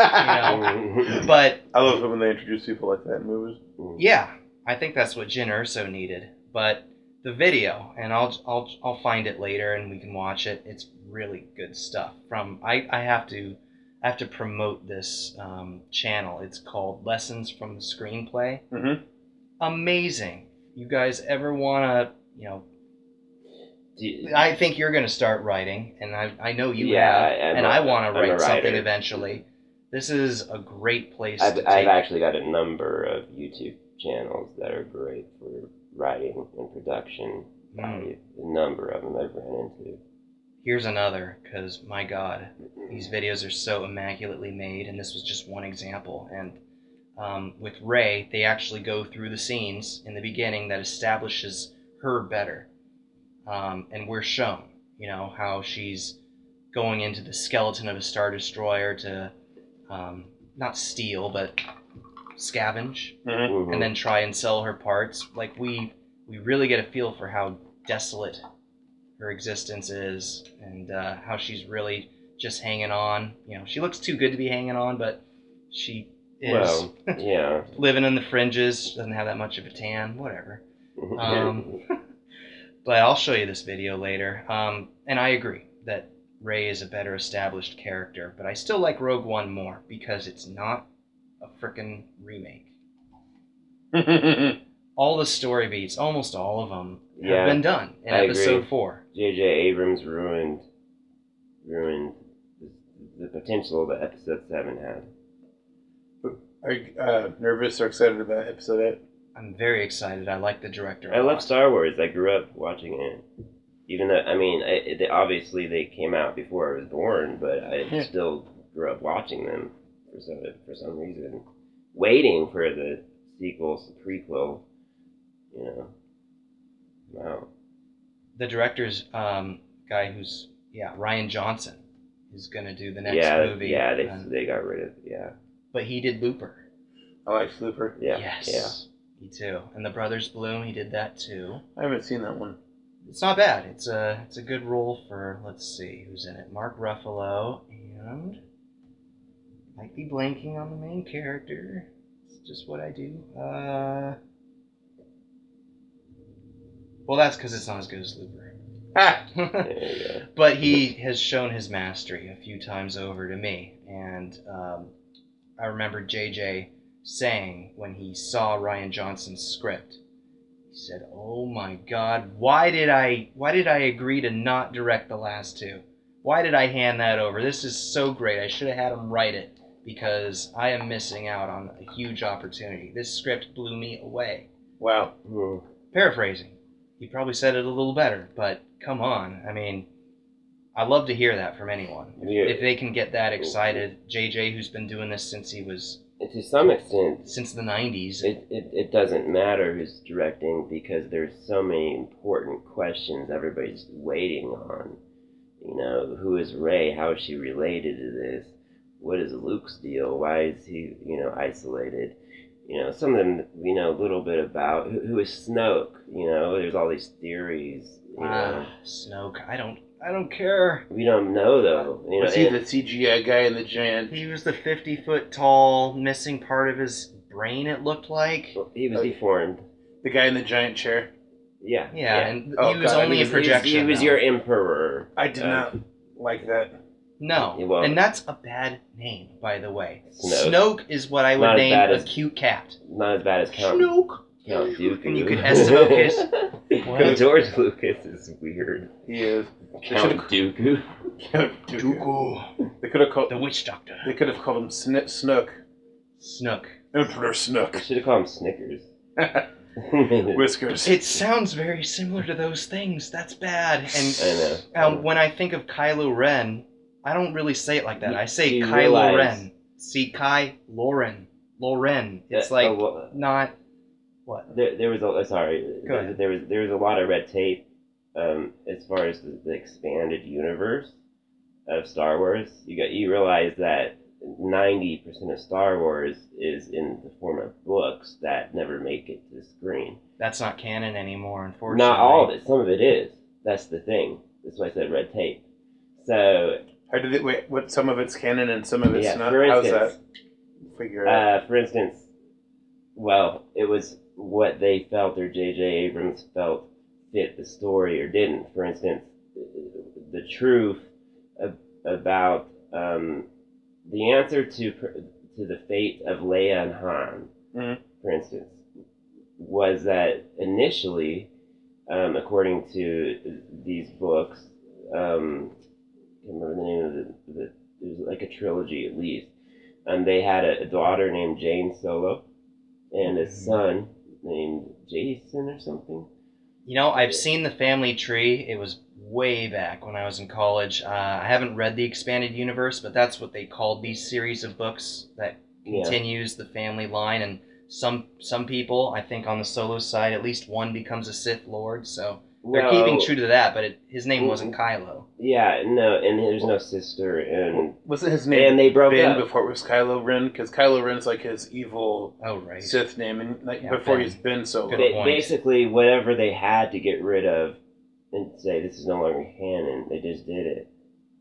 S3: You But
S1: I love it when they introduce people like that in movies.
S3: yeah, I think that's what Jyn Erso needed. But the video, and I'll I'll I'll find it later and we can watch it. It's really good stuff. From I, I have to I have to promote this um, channel. It's called Lessons from the Screenplay.
S1: Mm-hmm.
S3: Amazing. You guys ever wanna, you know,
S2: Do you-
S3: I think you're gonna start writing, and I I know you
S2: Yeah,
S3: have,
S2: I'm
S3: and
S2: a-
S3: I want
S2: I'm
S3: to
S2: a
S3: write something
S2: writer.
S3: eventually. This is a great place
S2: I've,
S3: to
S2: I've
S3: take.
S2: actually got a number of YouTube channels that are great for writing and production.
S3: Mm.
S2: value. A number of them I've ran into.
S3: Here's another, because my god, these videos are so immaculately made, and this was just one example. And um, with Rey, they actually go through the scenes in the beginning that establishes her better. Um, and we're shown, you know, how she's going into the skeleton of a Star Destroyer to um, not steal, but scavenge,
S1: Mm-hmm.
S2: Mhm.
S3: and then try and sell her parts. Like, we we really get a feel for how desolate her existence is, and uh, how she's really just hanging on. You know, she looks too good to be hanging on, but she is
S2: Well, yeah.
S3: living in the fringes. Doesn't have that much of a tan. Whatever.
S2: Mm-hmm.
S3: Um, but I'll show you this video later. Um, and I agree that Rey is a better established character, but I still like Rogue One more because it's not a frickin' remake. All the story beats, almost all of them, have
S2: Yeah,
S3: been done in
S2: I
S3: episode
S2: agree.
S3: four.
S2: J J Abrams ruined ruined the, the potential that episode seven had.
S1: Are you uh, nervous or excited about episode eight?
S3: I'm very excited. I like the director. a
S2: I
S3: lot.
S2: love Star Wars. I grew up watching it. Even though, I mean, I, they, obviously they came out before I was born, but I
S1: Yeah.
S2: still grew up watching them for some for some reason, waiting for the sequel, prequel. You know, wow.
S3: The director's um, guy who's, yeah, Ryan Johnson, is going to do the next
S2: yeah,
S3: movie.
S2: yeah, they
S3: and-
S2: they got rid of yeah,
S3: but he did Looper.
S1: I like Flooper.
S2: yeah,
S3: Yes. Me too. And The Brothers Bloom, he did that too.
S1: I haven't seen that one.
S3: It's not bad. It's a it's a good role for, let's see, who's in it? Mark Ruffalo, and might be blanking on the main character. It's just what I do. Uh, well, that's because it's not as good as Looper.
S1: Ah!
S2: yeah. There you go.
S3: But he has shown his mastery a few times over to me, and um, I remember J J saying when he saw Ryan Johnson's script, he said, "Oh my God, why did I why did I agree to not direct the last two? Why did I hand that over? This is so great. I should have had him write it because I am missing out on a huge opportunity. This script blew me away."
S1: Wow.
S2: Hmm.
S3: Paraphrasing. He probably said it a little better, but come on. I mean, I love to hear that from anyone. If,
S2: Yeah.
S3: if they can get that excited, J J, who's been doing this since he was
S2: And to some extent,
S3: since the nineties.
S2: It, it, it doesn't matter who's directing because there's so many important questions everybody's waiting on. You know, who is Rey? How is she related to this? What is Luke's deal? Why is he, you know, isolated? You know, some of them, you know, a little bit about who, who is Snoke. You know, there's all these theories. You know,
S3: Ah, Snoke. I don't. I don't care.
S2: we don't know though. You know,
S1: Was he
S2: and-
S1: the C G I guy in the giant?
S3: He was the fifty foot tall, missing part of his brain. It looked like.
S2: he was deformed.
S1: The guy in the giant chair?
S2: Yeah,
S3: Yeah, and
S1: Oh,
S3: he was
S1: God,
S3: only
S2: he
S3: a
S2: was, he was-
S3: projection.
S2: He was
S3: though.
S2: your emperor.
S1: I did
S2: Uh,
S1: not like that.
S3: No,
S2: Well-
S3: and that's a bad name, by the way.
S2: Snoke.
S3: Snoke is what I would
S2: Not as
S3: name
S2: bad
S3: a
S2: as-
S3: cute cat.
S2: Not as bad as Count.
S3: Snoke.
S2: Count Dooku.
S3: And you could Esteban kiss. What?
S2: George Lucas is weird.
S1: He is.
S2: Count
S1: should've-
S2: Dooku.
S1: Dooku. They could have called.
S3: The Witch Doctor.
S1: They could have called him Sn- Snook.
S3: Snook.
S1: Emperor
S2: I
S1: Snook.
S2: should have called him Snickers.
S1: Whiskers.
S3: It sounds very similar to those things. That's bad.
S2: I
S3: And
S2: know.
S3: um, when I think of Kylo Ren, I don't really say it like that.
S2: You-
S3: I say
S2: you
S3: Kylo
S2: realize-
S3: Ren. See, Kylo Ren. Loren. It's
S2: Uh,
S3: like
S2: oh, well,
S3: not what.
S2: There, there was a uh, sorry.
S3: Go
S2: there,
S3: ahead.
S2: there was there was a lot of red tape, um, as far as the, the expanded universe of Star Wars. You got you realize that ninety percent of Star Wars is in the form of books that never make it to the screen.
S3: That's not canon anymore, unfortunately.
S2: Not all of it. Some of it is. That's the thing. That's why I said red tape. So
S1: How did it? Wait, what? Some of it's canon and some of it's
S2: yeah,
S1: not.
S2: for
S1: How's
S2: instance,
S1: that? Figure it out.
S2: uh, for instance, well, it was what they felt or J J Abrams felt fit the story or didn't. For instance, the truth ab- about um, the answer to to the fate of Leia and Han,
S1: Mhm.
S2: for instance, was that initially, um, according to these books, um, I can't remember the name of the, the it was like a trilogy at least. Um, they had a, a daughter named Jane Solo, and a son named Jason or something.
S3: You know, I've seen the family tree. It was way back when I was in college. Uh, I haven't read the expanded universe, but that's what they called these series of books that
S2: Yeah.
S3: continues the family line. And some some people, I think on the Solo side, at least one becomes a Sith Lord. So they're
S2: Well,
S3: keeping true to that. But it, his name wasn't Kylo.
S2: Yeah, no, and there's no sister, and
S1: Wasn't his name
S2: and they broke
S1: Ben
S2: up.
S1: before it was Kylo Ren? Because Kylo Ren's like his evil
S3: Oh right.
S1: Sith name, and like
S3: Yeah,
S1: before
S3: Ben.
S1: he's Ben Solo.
S3: Good
S2: Ba-
S3: point.
S2: basically, whatever they had to get rid of and say this is no longer canon, they just did it.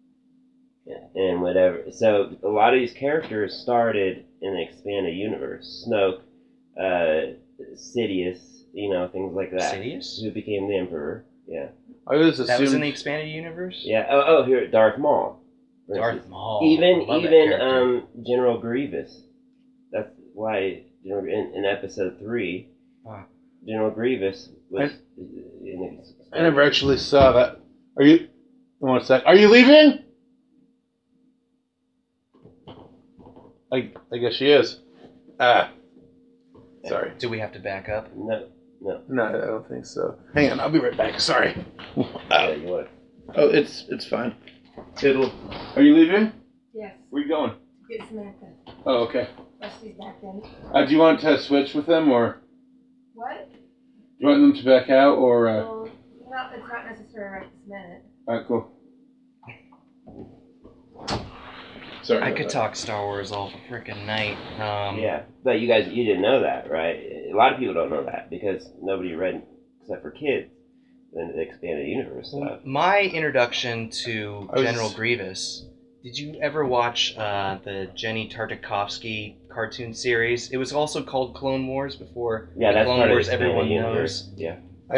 S2: Yeah. And whatever. So a lot of these characters started in the expanded universe. Snoke, uh, Sidious, you know, things like that.
S3: Sidious?
S2: Who became the Emperor. Yeah.
S1: I always assumed
S3: That was in the expanded universe.
S2: Yeah. Oh, oh here, Darth Maul. for
S3: Darth
S2: instance.
S3: Maul.
S2: Even
S3: I love that
S2: even
S3: character.
S2: um General Grievous. That's why General, in, in episode three,
S3: Huh.
S2: General Grievous was. in the,
S1: I never actually saw that. Are you? One sec. Are you leaving? I I guess she is. Ah. Sorry.
S3: Do we have to back up?
S2: No, no.
S1: No, I don't think so. Hang on, I'll be right back. Sorry.
S2: Yeah, you want.
S1: Oh, it's it's fine. It'll. Are you leaving?
S4: Yes,
S1: Where you going?
S4: get Samantha.
S1: Oh, okay.
S4: Rusty's back then.
S1: Uh, do you want to switch with them, or
S4: What?
S1: do you want them to back out, or? Uh...
S4: Well, not, it's not necessary right this minute.
S1: All right, cool. Sorry.
S3: I
S1: about
S3: could
S1: that.
S3: talk Star Wars all freaking night. Um,
S2: Yeah, but you guys, you didn't know that, right? A lot of people don't know that because nobody read except for kids in the expanded universe stuff.
S3: My introduction to
S1: I was-
S3: General Grievous. Did you ever watch uh, the Jenny Tartakovsky cartoon series? It was also called Clone Wars before
S2: Yeah,
S3: the
S2: that's
S3: Clone
S2: part
S3: Wars
S2: of the expanded
S3: everyone
S2: universe.
S3: knows.
S2: Yeah.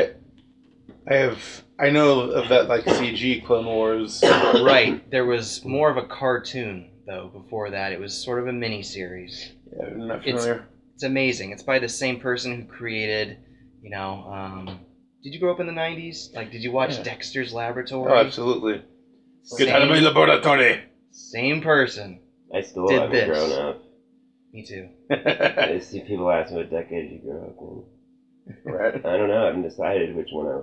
S1: I have. I know of that like C G Clone Wars.
S3: Right. There was more of a cartoon though before that. It was sort of a mini series.
S1: Yeah, I'm not
S3: It's-
S1: familiar.
S3: It's amazing. It's by the same person who created, you know, um, did you grow up in the nineties? Like, did you watch
S1: Yeah.
S3: Dexter's Laboratory?
S1: Oh, absolutely.
S3: Same,
S1: Get out of my laboratory.
S3: same person.
S2: I still
S3: Did
S2: haven't
S3: this.
S2: grown up.
S3: Me too.
S2: I see people ask me what decade did you grow up in.
S1: Right.
S2: I don't know. I haven't decided which one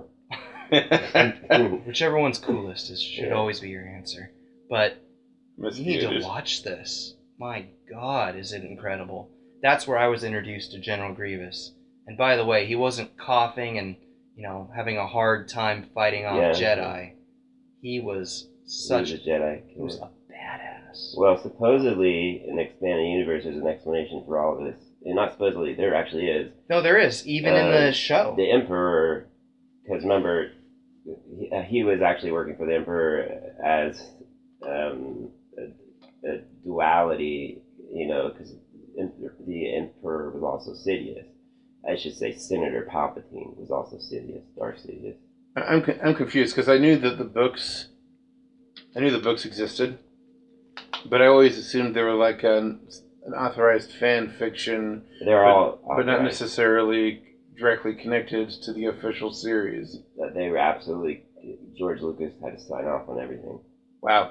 S2: I.
S3: Whichever one's coolest is should
S2: Yeah.
S3: always be your answer. But
S1: Must
S3: you
S1: be
S3: need
S1: it
S3: to
S1: is.
S3: watch this. My God, is it incredible? That's where I was introduced to General Grievous. And by the way, he wasn't coughing and, you know, having a hard time fighting off
S2: Yeah.
S3: Jedi. He was such
S2: He was a Jedi.
S3: he was
S2: killer.
S3: a badass.
S2: Well, supposedly in the expanded universe, there's an explanation for all of this. And not supposedly, there actually is.
S3: No, there is, even in
S2: Uh,
S3: the show.
S2: The Emperor, because remember, he, uh, he was actually working for the Emperor as um, a, a duality, you know, because the Emperor was also Sidious. I should say Senator Palpatine was also Sidious, Darth Sidious.
S1: I'm con- I'm confused because I knew that the books, I knew the books existed, but I always assumed they were like an, an authorized fan fiction,
S2: They're
S1: but,
S2: all
S1: but not
S2: authorized.
S1: necessarily directly connected to the official series.
S2: That They were absolutely, George Lucas had to sign off on everything.
S1: Wow.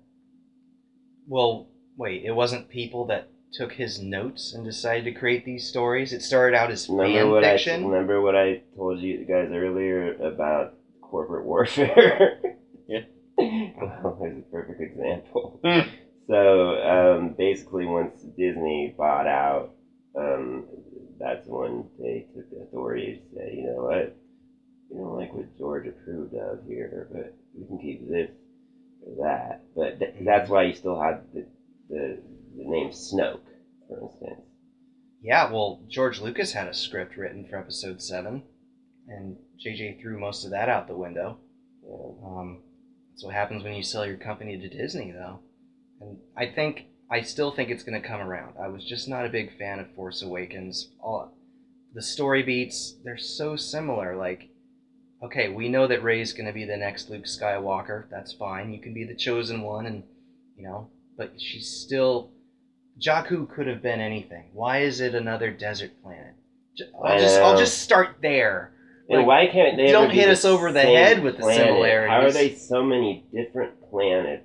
S3: Well, wait, it wasn't people that took his notes and decided to create these stories? It started out as
S2: Remember
S3: fan
S2: what I
S3: fiction?
S2: remember what I told you guys earlier about corporate warfare. Well, there's a perfect example.
S1: Mm.
S2: So um, basically, once Disney bought out, um, that's when they took the authority to say, you know what, we don't like what George approved of here, but we can keep this or that. But th- that's why you still have the, the the name Snoke, for instance.
S3: Yeah, well, George Lucas had a script written for Episode Seven, and J J threw most of that out the window.
S2: Yeah.
S3: Um, that's what happens when you sell your company to Disney, though. And I think I still think it's going to come around. I was just not a big fan of Force Awakens. All the story beats, they're so similar. Like, okay, we know that Rey's going to be the next Luke Skywalker. That's fine. You can be the chosen one, and you know, but she's still. Jakku could have been anything. Why is it another desert planet? I'll
S2: I
S3: just I'll
S2: know.
S3: just start there.
S2: And
S3: Like,
S2: why can't they
S3: don't
S2: ever be
S3: hit
S2: the
S3: us over the
S2: same
S3: head with the
S2: planet?
S3: similarities.
S2: How are they so many different planets?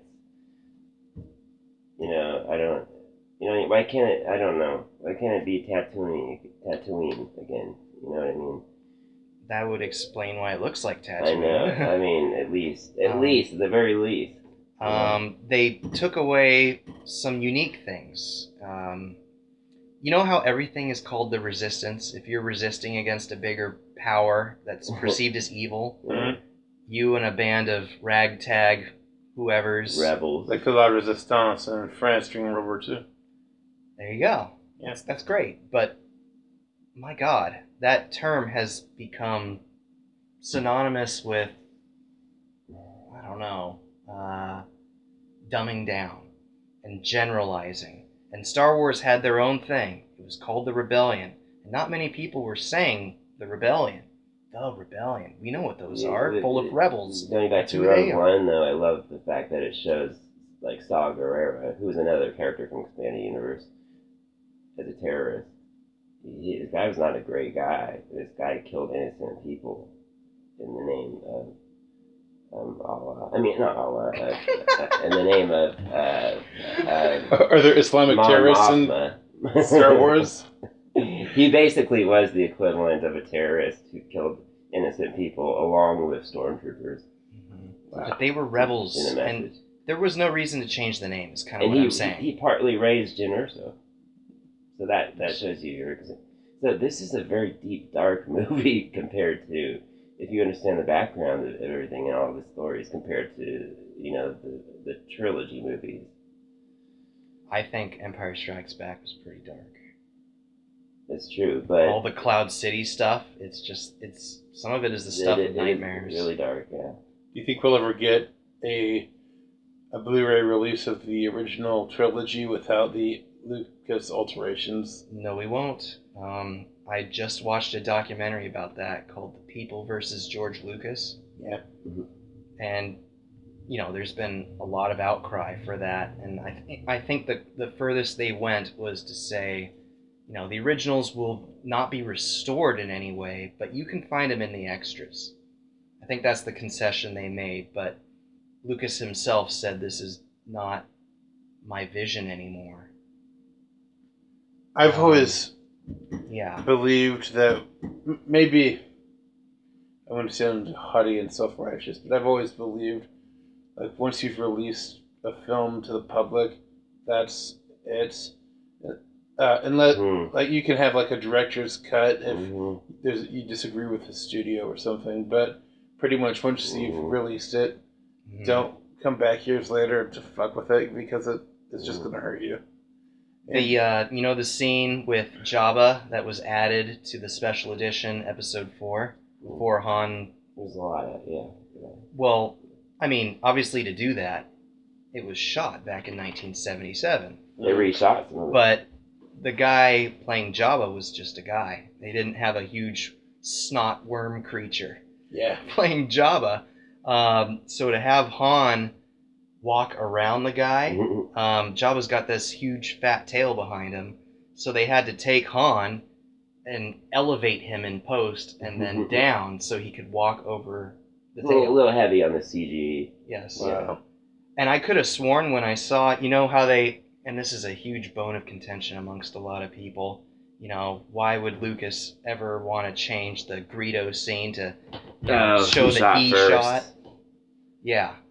S2: You know, I don't. You know, why can't it? I don't know. Why can't it be Tatooine? Tatooine again? You know what I mean?
S3: That would explain why it looks like Tatooine.
S2: I know. I mean, at least, at
S3: Um,
S2: least, at the very least.
S3: Um, they took away some unique things. Um, you know how everything is called the resistance? If you're resisting against a bigger power that's perceived as evil,
S1: Mhm.
S3: you and a band of ragtag whoever's...
S2: Rebels.
S1: Like the La Resistance in France during World War Two.
S3: There you go.
S1: Yeah.
S3: That's, that's great. But, my God, that term has become synonymous with, I don't know, uh, dumbing down and generalizing. And Star Wars had their own thing. It was called the Rebellion. And not many people were saying the Rebellion. The Rebellion. We know what those
S2: Yeah,
S3: are.
S2: it-
S3: Full of
S2: it-
S3: rebels.
S2: Going back
S3: That's
S2: to
S3: who they
S2: Rogue
S3: are.
S2: One, though, I love the fact that it shows, like, Saw Gerrera, who was another character from Expanded Universe, as a terrorist. He, this guy was not a great guy. This guy killed innocent people in the name of um, Allah. I mean, not Allah. Uh, uh, in the name of uh, uh,
S1: Are there Islamic
S2: Mon
S1: terrorists in
S2: Mothma.
S1: Star Wars?
S2: He basically was the equivalent of a terrorist who killed innocent people along with stormtroopers.
S3: Mhm.
S1: Wow.
S3: But they were rebels.
S2: In a
S3: And
S2: message.
S3: there was no reason to change the name, is kind of
S2: And
S3: what
S2: he,
S3: I'm saying.
S2: he partly raised Jyn Erso. So that, that shows you your... So this is a very deep, dark movie compared to, if you understand the background of everything and all the stories, compared to, you know, the, the trilogy movies.
S3: I think Empire Strikes Back was pretty dark.
S2: It's true, but...
S3: All the Cloud City stuff, it's just, it's, some of it is the stuff
S2: it,
S3: of
S2: it is
S3: nightmares.
S2: really dark, yeah.
S1: Do you think we'll ever get a a Blu-ray release of the original trilogy without the Lucas alterations?
S3: No, we won't. Um, I just watched a documentary about that called The People versus George Lucas.
S1: Yeah.
S3: And, you know, there's been a lot of outcry for that. And I, th- I think the, the furthest they went was to say, you know, the originals will not be restored in any way, but you can find them in the extras. I think that's the concession they made, but Lucas himself said this is not my vision anymore.
S1: I've
S3: Um,
S1: always
S3: Yeah.
S1: believed that m- maybe I wouldn't sound haughty and self-righteous, but I've always believed, like, once you've released a film to the public, that's it. Uh, unless,
S2: Hmm.
S1: like, you can have like a director's cut if
S2: Mhm.
S1: there's you disagree with the studio or something, but pretty much once you've
S2: Mhm.
S1: released it,
S3: Mhm.
S1: don't come back years later to fuck with it because it, it's just gonna hurt you.
S3: The uh, you know the scene with Jabba that was added to the special edition episode four for Han.
S2: There's a lot of, yeah. yeah.
S3: Well, I mean, obviously to do that, it was shot back in nineteen seventy-seven.
S2: They reshot some of it.
S3: But the guy playing Jabba was just a guy. They didn't have a huge snot worm creature
S1: Yeah.
S3: playing Jabba. Um, so to have Han walk around the guy,
S2: Mhm.
S3: um, Jabba's got this huge fat tail behind him. So they had to take Han and elevate him in post and then down so he could walk over the
S2: a, little, a
S3: tail.
S2: little heavy on the C G.
S3: Yes.
S1: Wow.
S3: And I could have sworn when I saw, you know how they, and this is a huge bone of contention amongst a lot of people, you know, why would Lucas ever want to change the Greedo scene to you know,
S2: Oh,
S3: show
S2: he
S3: that
S2: shot
S3: he
S2: first.
S3: shot? Yeah.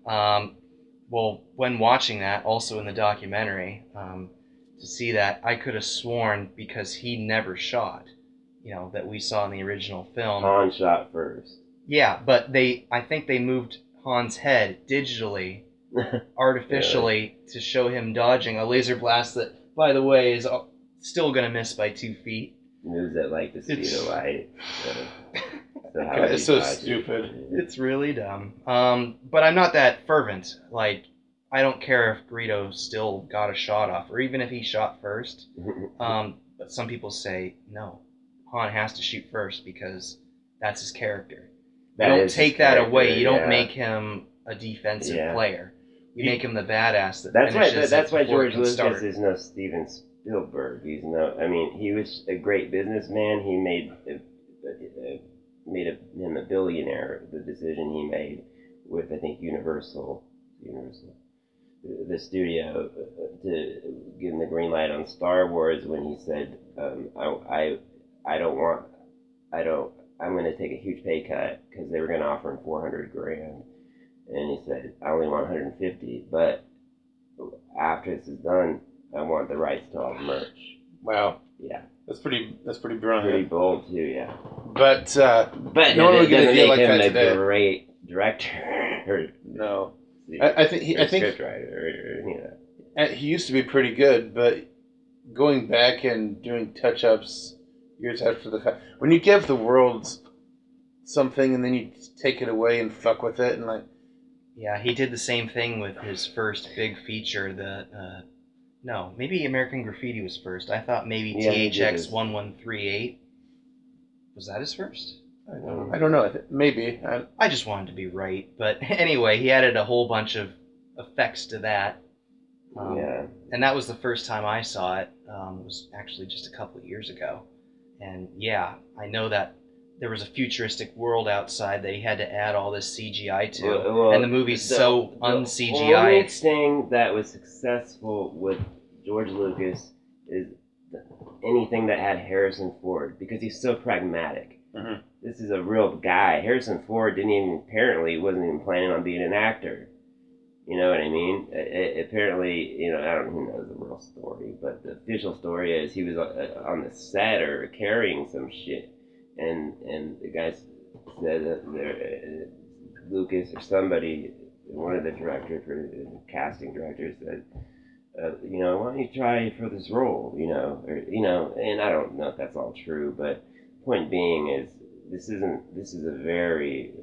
S3: Um, well, when watching that, also in the documentary, um, to see that, I could have sworn because he never shot, you know, that we saw in the original film.
S2: Han shot first.
S3: Yeah, but they, I think they moved Han's head digitally, artificially, to show him dodging a laser blast that, by the way, is still going to miss by two feet.
S2: Moves at like the speed
S3: It's-
S2: of light. So, so how
S1: God,
S2: would
S1: it's
S2: he
S1: so
S2: dodge it?
S1: stupid.
S3: It's really dumb. Um, but I'm not that fervent. Like, I don't care if Greedo still got a shot off, or even if he shot first. Um, but some people say, no, Han has to shoot first because that's his character.
S2: That
S3: You don't
S2: is his
S3: take that
S2: character,
S3: away. You don't
S2: yeah.
S3: make him a defensive
S2: Yeah.
S3: player. You
S2: He-
S3: make him the badass that
S2: That's why.
S3: finishes
S2: That's
S3: it
S2: why
S3: before it
S2: George
S3: can
S2: Lucas
S3: start.
S2: is no Steven Spielberg. He's no. I mean, he was a great businessman. He made a, a, a, made a, him a billionaire. The decision he made with, I think, Universal, Universal, the, the studio, uh, to give him the green light on Star Wars when he said, um, I, I, I don't want, I don't. I'm going to take a huge pay cut because they were going to offer him four hundred grand. And he said, I only want one hundred fifty, but after this is done, I want the rights to all the merch.
S1: Wow,
S2: Yeah.
S1: that's pretty. That's pretty
S2: Pretty
S1: brilliant.
S2: bold, too, yeah.
S1: But uh,
S2: But
S1: No one
S2: it
S1: would get a
S2: doesn't
S1: deal
S2: make
S1: like
S2: him
S1: that
S2: a
S1: today.
S2: great director. or,
S1: no,
S2: or
S1: I, I think he. I think
S2: script writer or, or any of that.
S1: uh, he used to be pretty good, but going back and doing touch-ups years after the fact, when you give the world something and then you take it away and fuck with it, and like,
S3: Yeah, he did the same thing with his first big feature. The uh, no, maybe American Graffiti was first. I thought maybe
S2: Yeah,
S3: T
S2: he
S3: H
S2: did
S3: X
S2: his-
S3: one one three eight. Was that his first?
S1: I don't, I don't know, maybe. I,
S3: I just wanted to be right, but anyway, he added a whole bunch of effects to that. Um,
S2: yeah.
S3: And that was the first time I saw it. Um, it was actually just a couple of years ago. And yeah, I know that there was a futuristic world outside that he had to add all this C G I to.
S2: Well, well,
S3: and the movie's
S2: the-
S3: so
S2: the
S3: un-C G
S2: only
S3: I.
S2: thing that was successful with George Lucas is the, anything that had Harrison Ford, because he's so pragmatic.
S1: Mhm.
S2: This is a real guy. Harrison Ford didn't even, apparently, wasn't even planning on being an actor. You know what I mean? A- a- apparently, you know, I don't know who knows the real story, but the official story is he was uh, on the set or carrying some shit, and and the guys said that there, uh, Lucas or somebody, one of the directors or the casting directors said, uh, you know, why don't you try for this role? You know, or you know, and I don't know if that's all true, but point being is this isn't this is a very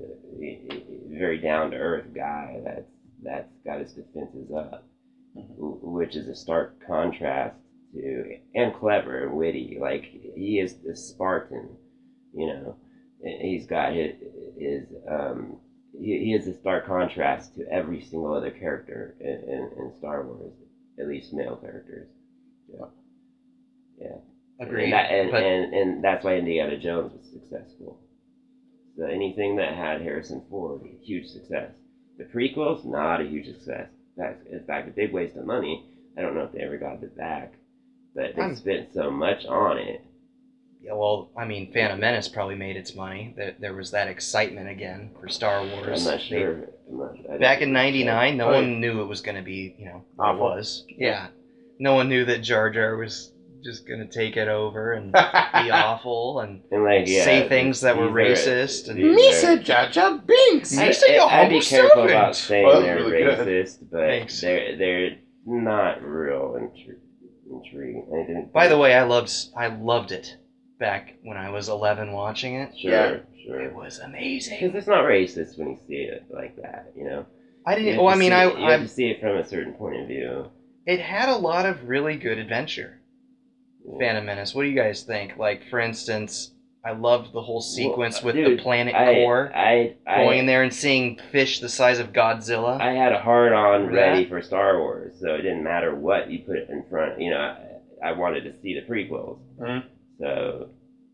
S2: uh, very down to earth guy that's that's got his defenses up, w- which is a stark contrast to, and clever and witty. Like, he is a Spartan, you know. He's got his, his um, he, he is a stark contrast to every single other character in, in, in Star Wars, at least male characters. Yeah. Yeah.
S3: Agreed.
S2: And, that, and,
S3: but
S2: and, and that's why Indiana Jones was successful. So anything that had Harrison Ford, huge success. The prequels, not a huge success. That's, in fact, a big waste of money. I don't know if they ever got it back. But they
S3: I'm-
S2: spent so much on it.
S3: yeah, well, I mean, Phantom Menace probably made its money. There, there was that excitement again for Star Wars.
S2: I'm not
S3: They-
S2: sure. I'm not, I don't
S3: back in
S2: think-
S3: ninety-nine, no
S1: Oh,
S3: one knew it was going to be, you know, what it
S1: Awful.
S3: was. Yeah. No one knew that Jar Jar was just going to take it over and be awful and
S2: And like, yeah,
S3: say things that were
S2: these are-
S3: racist and-
S2: these are-
S1: Misa Jar Jar Binks.
S3: I-
S2: I,
S3: say you're
S2: I, I'd be careful
S3: servant.
S2: about saying
S1: Oh, that was
S2: they're
S1: really good.
S2: racist, but
S3: Thanks.
S2: they're they're not real intri- intriguing. I didn't
S3: By the way, I loved I loved it back when I was eleven watching it.
S2: sure,
S1: Yeah.
S3: It
S2: sure.
S3: was
S2: Because
S3: amazing.
S2: it's not racist when you see it like that, you know.
S3: I
S2: You
S3: didn't.
S2: have
S3: Well,
S2: to
S3: I mean,
S2: see
S3: I,
S2: it, you have
S3: I
S2: to see it from a certain point of view.
S3: it had a lot of really good adventure. Phantom Menace. What do you guys think? Like, for instance, I loved the whole sequence
S2: Well,
S3: with
S2: dude,
S3: the planet
S2: I,
S3: core
S2: I, I,
S3: going in there and seeing fish the size of Godzilla.
S2: I had a hard on
S3: Remember
S2: ready
S3: that?
S2: for Star Wars, so it didn't matter what you put in front. You know, I, I wanted to see the prequels.
S1: Mhm.
S2: So,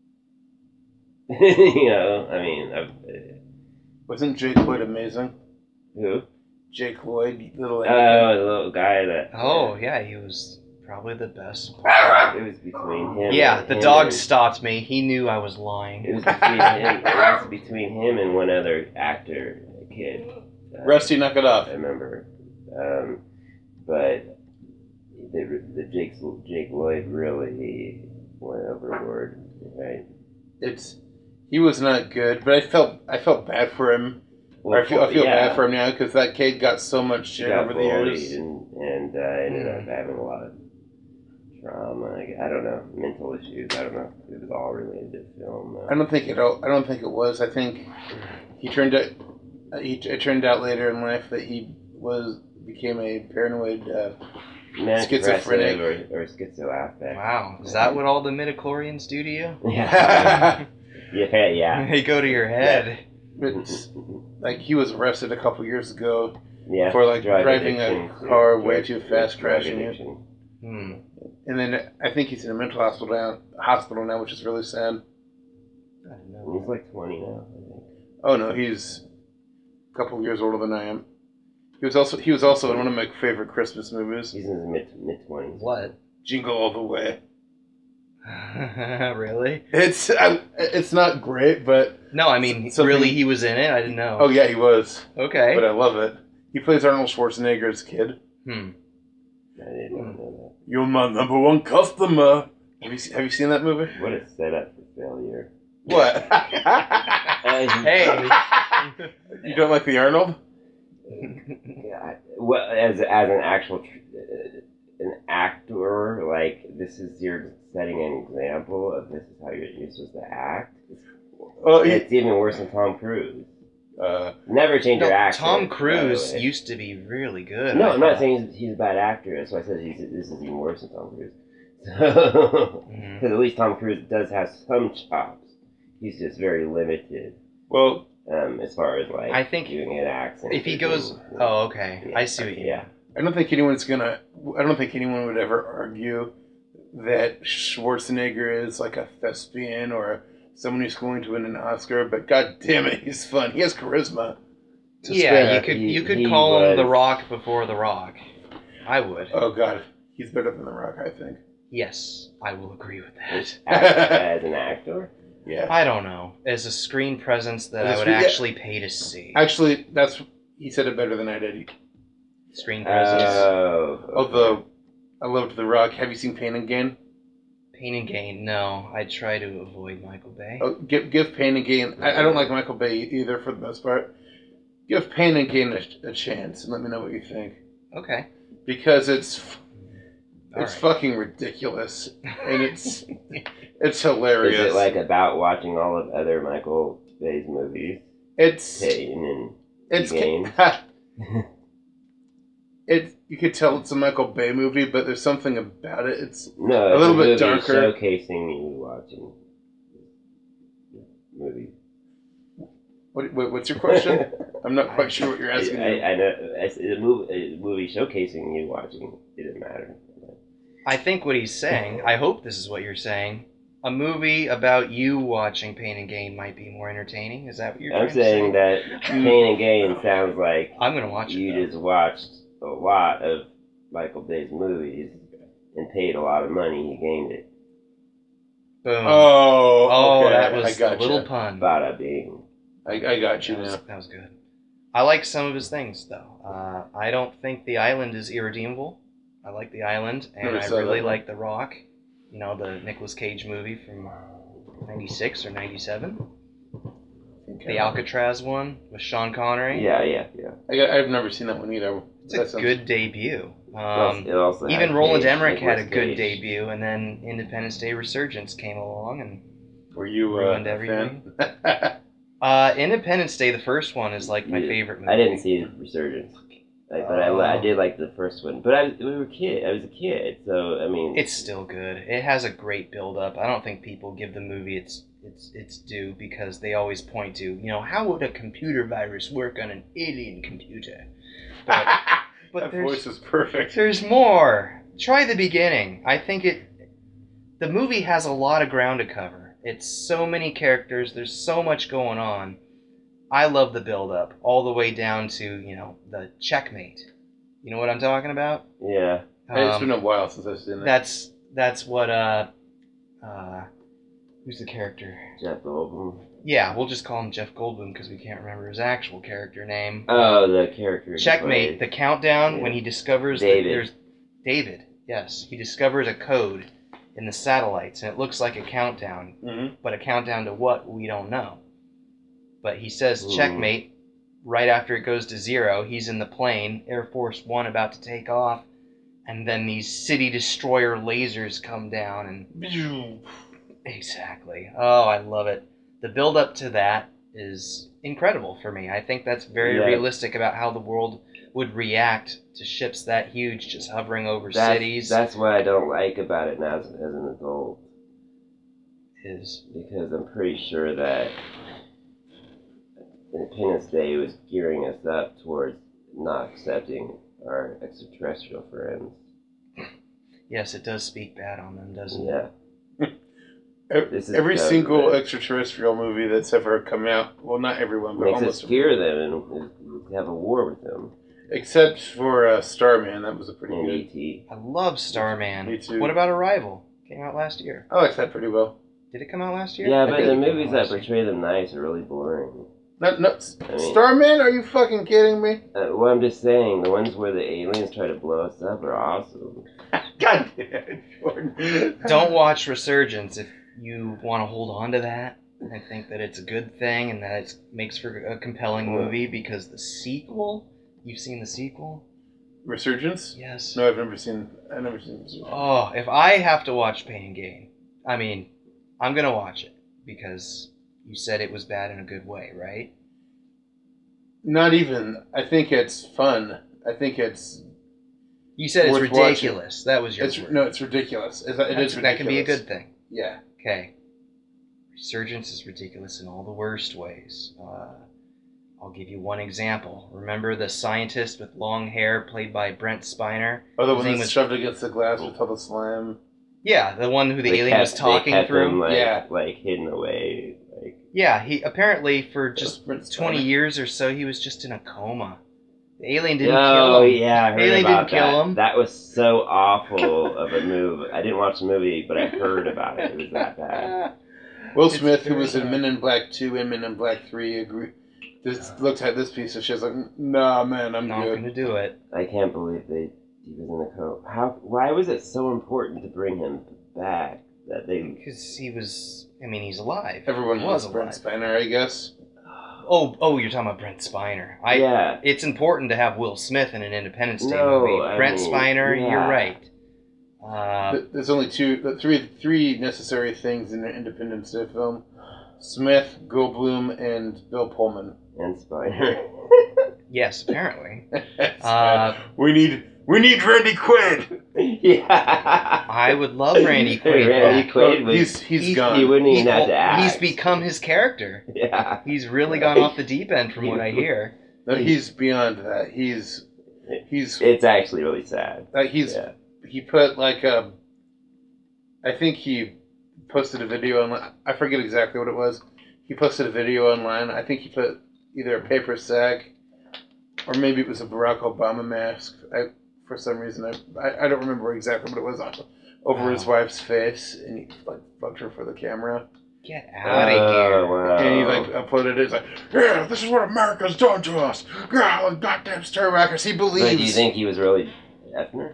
S2: you know, I mean, I,
S1: Wasn't Jake Lloyd amazing?
S2: who?
S1: Jake Lloyd, little.
S2: Oh, the little guy that.
S3: oh yeah, he was probably the best.
S2: It was between him.
S3: Yeah,
S2: and,
S3: the
S2: him
S3: dog
S2: and-
S3: stopped me. He knew I was
S2: It
S3: lying.
S2: was between him. It was between him and one other actor, a kid. Uh,
S1: Rusty, knock it off.
S2: I remember. Um, but the, the Jake, Jake Lloyd really went overboard, right?
S1: It's he was not good, but I felt I felt bad for him.
S2: Well,
S1: or I feel I feel
S2: yeah.
S1: bad for him now because that kid got so much shit
S2: He got
S1: over the
S2: bullied
S1: years.
S2: and, and uh, ended
S3: Mm.
S2: up having a lot of trauma. I I don't know, mental issues. I don't know. It was all related to film. Though.
S1: I don't think it. I don't think it was. I think he turned out. He, it turned out later in life that he was became a paranoid. Uh,
S2: Manic
S1: schizophrenic.
S2: depressive or, or schizoaffect.
S3: Wow, is that what all the midichlorians do to you?
S2: Yeah. yeah, yeah.
S3: They go to your head.
S1: it's like he was arrested a couple years ago
S2: Yeah.
S1: for like
S2: drug
S1: driving a
S2: addiction,
S1: car
S2: drug-
S1: way too fast,
S2: drug
S1: crashing it.
S2: addiction.
S3: Hmm.
S1: And then I think he's in a mental hospital now, hospital now, which is really sad.
S3: I didn't know.
S2: He's like twenty now, I think.
S1: Oh no, he's a couple of years older than I am. He was also he was also in one of my favorite Christmas movies,
S2: He's in his mid mid twenties.
S3: What?
S1: Jingle All the Way.
S3: Really?
S1: It's I, it's not great, but
S3: No, I mean,
S1: Something-
S3: really, he was in it. I didn't know.
S1: oh yeah, he was.
S3: Okay.
S1: But I love it. He plays Arnold Schwarzenegger's kid.
S3: Hmm.
S2: I didn't know
S1: You're my number one customer. Have you se- have you seen that movie?
S2: that. What a setup for failure.
S1: What?
S3: Hey.
S1: You don't like the Arnold?
S2: Yeah, well, as as an actual tr- uh, an actor, like this is you're setting an example of this is how you're, you're supposed to act.
S1: Well, he,
S2: It's even worse than Tom Cruise.
S1: uh,
S2: Never change
S3: No,
S2: your accent.
S3: Tom
S2: by the
S3: Cruise
S2: way.
S3: used to be really good.
S2: No,
S3: I
S2: I'm not
S3: thought.
S2: saying he's, he's a bad actor. That's why I said he's, this is even worse than Tom Cruise. Because
S3: Mhm.
S2: at least Tom Cruise does have some chops. He's just very limited
S1: well,
S2: um, as far as like
S3: I think
S2: doing an accent.
S3: If he
S2: or
S3: goes,
S2: doing-
S3: oh, okay,
S2: Yeah,
S3: I see what you
S2: yeah.
S3: mean.
S1: I don't think anyone's gonna. I don't think anyone would ever argue that Schwarzenegger is like a thespian or someone who's going to win an Oscar. But god damn it, he's fun. He has charisma. to
S3: Yeah,
S1: spare.
S3: you could
S2: He-
S3: you could
S2: he
S3: call him
S2: was-
S3: The Rock before The Rock. I would.
S1: Oh god, he's better than The Rock, I think.
S3: Yes, I will agree with that.
S2: Act- as an actor.
S1: Yeah.
S3: I don't know. As a screen presence that
S1: As a
S3: I would
S1: screen- yeah.
S3: actually pay to see.
S1: Actually, that's he said it better than I did.
S3: Screen presence.
S2: Oh,
S1: Although I loved The Rock. Have you seen Pain and Gain?
S3: Pain and Gain. No, I try to avoid Michael Bay.
S1: Oh, give give Pain and Gain. I, I don't like Michael Bay either for the most part. Give Pain and Gain a, a chance and let me know what you think
S3: Okay.
S1: because it's
S3: All
S1: it's
S3: right.
S1: fucking ridiculous and it's it's hilarious.
S2: is it like about watching all of other Michael Bay's movies?
S1: it's
S2: Pain and
S1: it's
S2: Gain.
S1: it you could tell it's a Michael Bay movie, but there's something about it. It's
S2: no,
S1: A
S2: it's
S1: little bit
S2: movie
S1: darker.
S2: showcasing you watching movies.
S1: what, what what's your question? I'm not quite sure what you're
S2: I,
S1: asking.
S2: I, I know it's a movie, a movie showcasing you watching. It didn't matter.
S3: I think what he's saying, I hope this is what you're saying, a movie about you watching Pain and Gain might be more entertaining. Is that what you're
S2: I'm
S3: trying
S2: saying
S3: to say?
S2: that Pain and Gain sounds like
S3: I'm going to watch
S2: you
S3: it.
S2: just watched a lot of Michael Bay's movies and paid a lot of money. He gained it.
S3: Though. Boom.
S1: Oh,
S3: oh,
S1: okay.
S3: that was
S1: I
S3: a
S1: got
S3: little
S1: you.
S3: pun.
S2: Bada bing.
S1: I, I got you
S3: That was,
S1: now.
S3: that was good. I like some of his things, though. Uh, I don't think The Island is irredeemable. I like The Island, and
S1: Never
S3: I
S1: saw
S3: really
S1: that one.
S3: like The Rock. You know, the Nicolas Cage movie from ninety-six or ninety-seven. The Alcatraz one with Sean Connery.
S2: Yeah, yeah, yeah.
S1: I got, I've never seen that one either.
S3: It's
S1: That
S3: a
S1: sounds-
S3: good debut.
S2: It also-
S3: Um,
S2: it also had
S3: even Roland
S2: Cage,
S3: Emmerich had a
S2: Nicolas
S3: good
S2: Cage.
S3: debut, and then Independence Day Resurgence came along, and
S1: Were you uh,
S3: Ruined
S1: a
S3: everything.
S1: fan?
S3: uh, Independence Day, the first one, is like my
S2: You-
S3: favorite movie.
S2: I didn't see Resurgence, like, but I, I
S3: Oh.
S2: did like the first one. But I was, we were kid. I was a kid, so I mean,
S3: It's still good. It has a great build up. I don't think people give the movie its its its due because they always point to, you know, how would a computer virus work on an alien computer? But but
S1: that
S3: there's
S1: voice is perfect.
S3: there's more. Try the beginning. I think it the movie has a lot of ground to cover. It's so many characters, there's so much going on. I love the build up all the way down to, you know, the checkmate. You know what I'm talking about?
S2: yeah.
S1: Hey, it's
S3: Um,
S1: been a while since I've seen that.
S3: That's that's what uh uh who's the character?
S2: Jeff Goldblum.
S3: Yeah, we'll just call him Jeff Goldblum because we can't remember his actual character name.
S2: Oh, the character. he
S3: Checkmate,
S2: played.
S3: the countdown
S2: Yeah.
S3: when he discovers
S2: David.
S3: that there's David. Yes, he discovers a code in the satellites, and it looks like a countdown,
S1: Mm-hmm.
S3: but a countdown to what we don't know. But he says
S2: Ooh.
S3: checkmate right after it goes to zero. He's in the plane, Air Force One, about to take off, and then these city destroyer lasers come down and exactly. Oh, I love it. The build up to that is incredible for me. I think that's very
S2: Yeah.
S3: realistic about how the world would react to ships that huge just hovering over
S2: That's,
S3: cities.
S2: That's what I don't like about it now as, as an adult.
S3: Is
S2: Because I'm pretty sure that Independence Day was gearing us up towards not accepting our extraterrestrial friends.
S3: yes, it does speak bad on them, doesn't it?
S2: Yeah. This is
S1: Every
S2: so
S1: single
S2: good.
S1: extraterrestrial movie that's ever come out, well, not everyone, but
S2: Makes us
S1: almost
S2: fear them and have a war with them.
S1: except for uh, Starman. That was a pretty
S2: And E
S1: good.
S2: T
S3: I love Starman.
S1: Me too.
S3: What about Arrival? Came out last year.
S1: I like that pretty well.
S3: Did it come out last year?
S2: Yeah,
S3: I
S2: but
S3: think
S2: the
S3: it came out
S2: movies that
S3: last year.
S2: portray them nice are really boring.
S1: Not, not,
S2: I mean-
S1: Starman? Are you fucking kidding me?
S2: Uh, well, I'm just saying, the ones where the aliens try to blow us up are awesome.
S1: God damn it, Jordan.
S3: Don't watch Resurgence if you want to hold on to that. I think that it's a good thing and that it makes for a compelling movie because the sequel, you've seen the sequel?
S1: Resurgence?
S3: Yes.
S1: No, I've never seen. I've never seen. Resurgence.
S3: Oh, if I have to watch Pain and Gain, I mean, I'm going to watch it because you said it was bad in a good way, right?
S1: Not even. I think it's fun. I think it's.
S3: You said it's
S1: Worth
S3: ridiculous. That was your
S1: It's
S3: word.
S1: no. It's ridiculous. It's, it
S3: That's-
S1: is ridiculous.
S3: that can be a good thing.
S1: Yeah.
S3: Okay. Resurgence is ridiculous in all the worst ways. Uh, I'll give you one example. Remember the scientist with long hair played by Brent Spiner?
S1: Oh, the
S3: His
S1: one
S3: name
S1: that's
S3: was-
S1: shoved against the glass with all the slime.
S3: Yeah, the one who the
S2: They
S3: alien
S2: kept-
S3: was talking
S2: they kept
S3: through.
S2: Them, like,
S1: Yeah.
S2: like hidden away. Like
S3: Yeah, he apparently for
S1: That was
S3: just
S1: Brent Spiner.
S3: twenty years or so he was just in a coma. The alien didn't
S2: oh
S3: kill him.
S2: yeah, I heard
S3: Alien
S2: about
S3: didn't
S2: that.
S3: kill him.
S2: That was so awful of a move. I didn't watch the movie, but I heard about it. It was that bad.
S1: Will
S3: It's
S1: Smith, who
S3: very
S1: was in
S3: bad.
S1: Men in Black two and Men in Black three, agree. Just looked at this piece of shit. Like, nah, man, I'm
S3: Not
S1: good.
S3: gonna do it.
S2: I can't believe they he was in a coma. How? Why was it so important to bring him back? That they.
S3: Because he was. I mean, he's alive.
S1: Everyone
S3: He
S1: was
S3: was
S1: Brent
S3: alive.
S1: Spiner, I guess.
S3: Oh, oh, you're talking about Brent Spiner. I.
S2: yeah.
S3: It's important to have Will Smith in an Independence Day
S2: No,
S3: movie.
S2: I
S3: Brent
S2: mean,
S3: Spiner,
S2: yeah.
S3: you're right. Uh,
S1: Th- There's only two, th- three, three necessary things in an Independence Day film: Smith, Goldblum, and Bill Pullman.
S2: And Spider.
S3: yes, apparently. Uh,
S1: we need, we need Randy Quaid.
S2: yeah.
S3: I would love Randy Quaid.
S2: Randy
S3: back.
S2: Quaid was.
S1: he's he's
S3: he-
S1: gone.
S2: He wouldn't even
S3: He-
S2: have to act.
S3: He's become his character.
S2: Yeah.
S3: He's really gone off the deep end from what I hear.
S1: No, he's beyond that. He's he's
S2: It's actually really sad.
S1: like he's
S2: Yeah.
S1: he put like a. I think he posted a video online. I forget exactly what it was. He posted a video online. I think he put either a paper sack or maybe it was a Barack Obama mask. I, for some reason, I, I I don't remember exactly what it was on over his
S3: Wow.
S1: wife's face, and he like fucked her for the camera.
S3: Get out of
S2: Oh,
S3: here.
S2: wow.
S1: And he like uploaded it. It's like, yeah, this is what America's done to us. Yeah, the goddamn star whackers. He believes.
S2: But do you think he was really Hefner?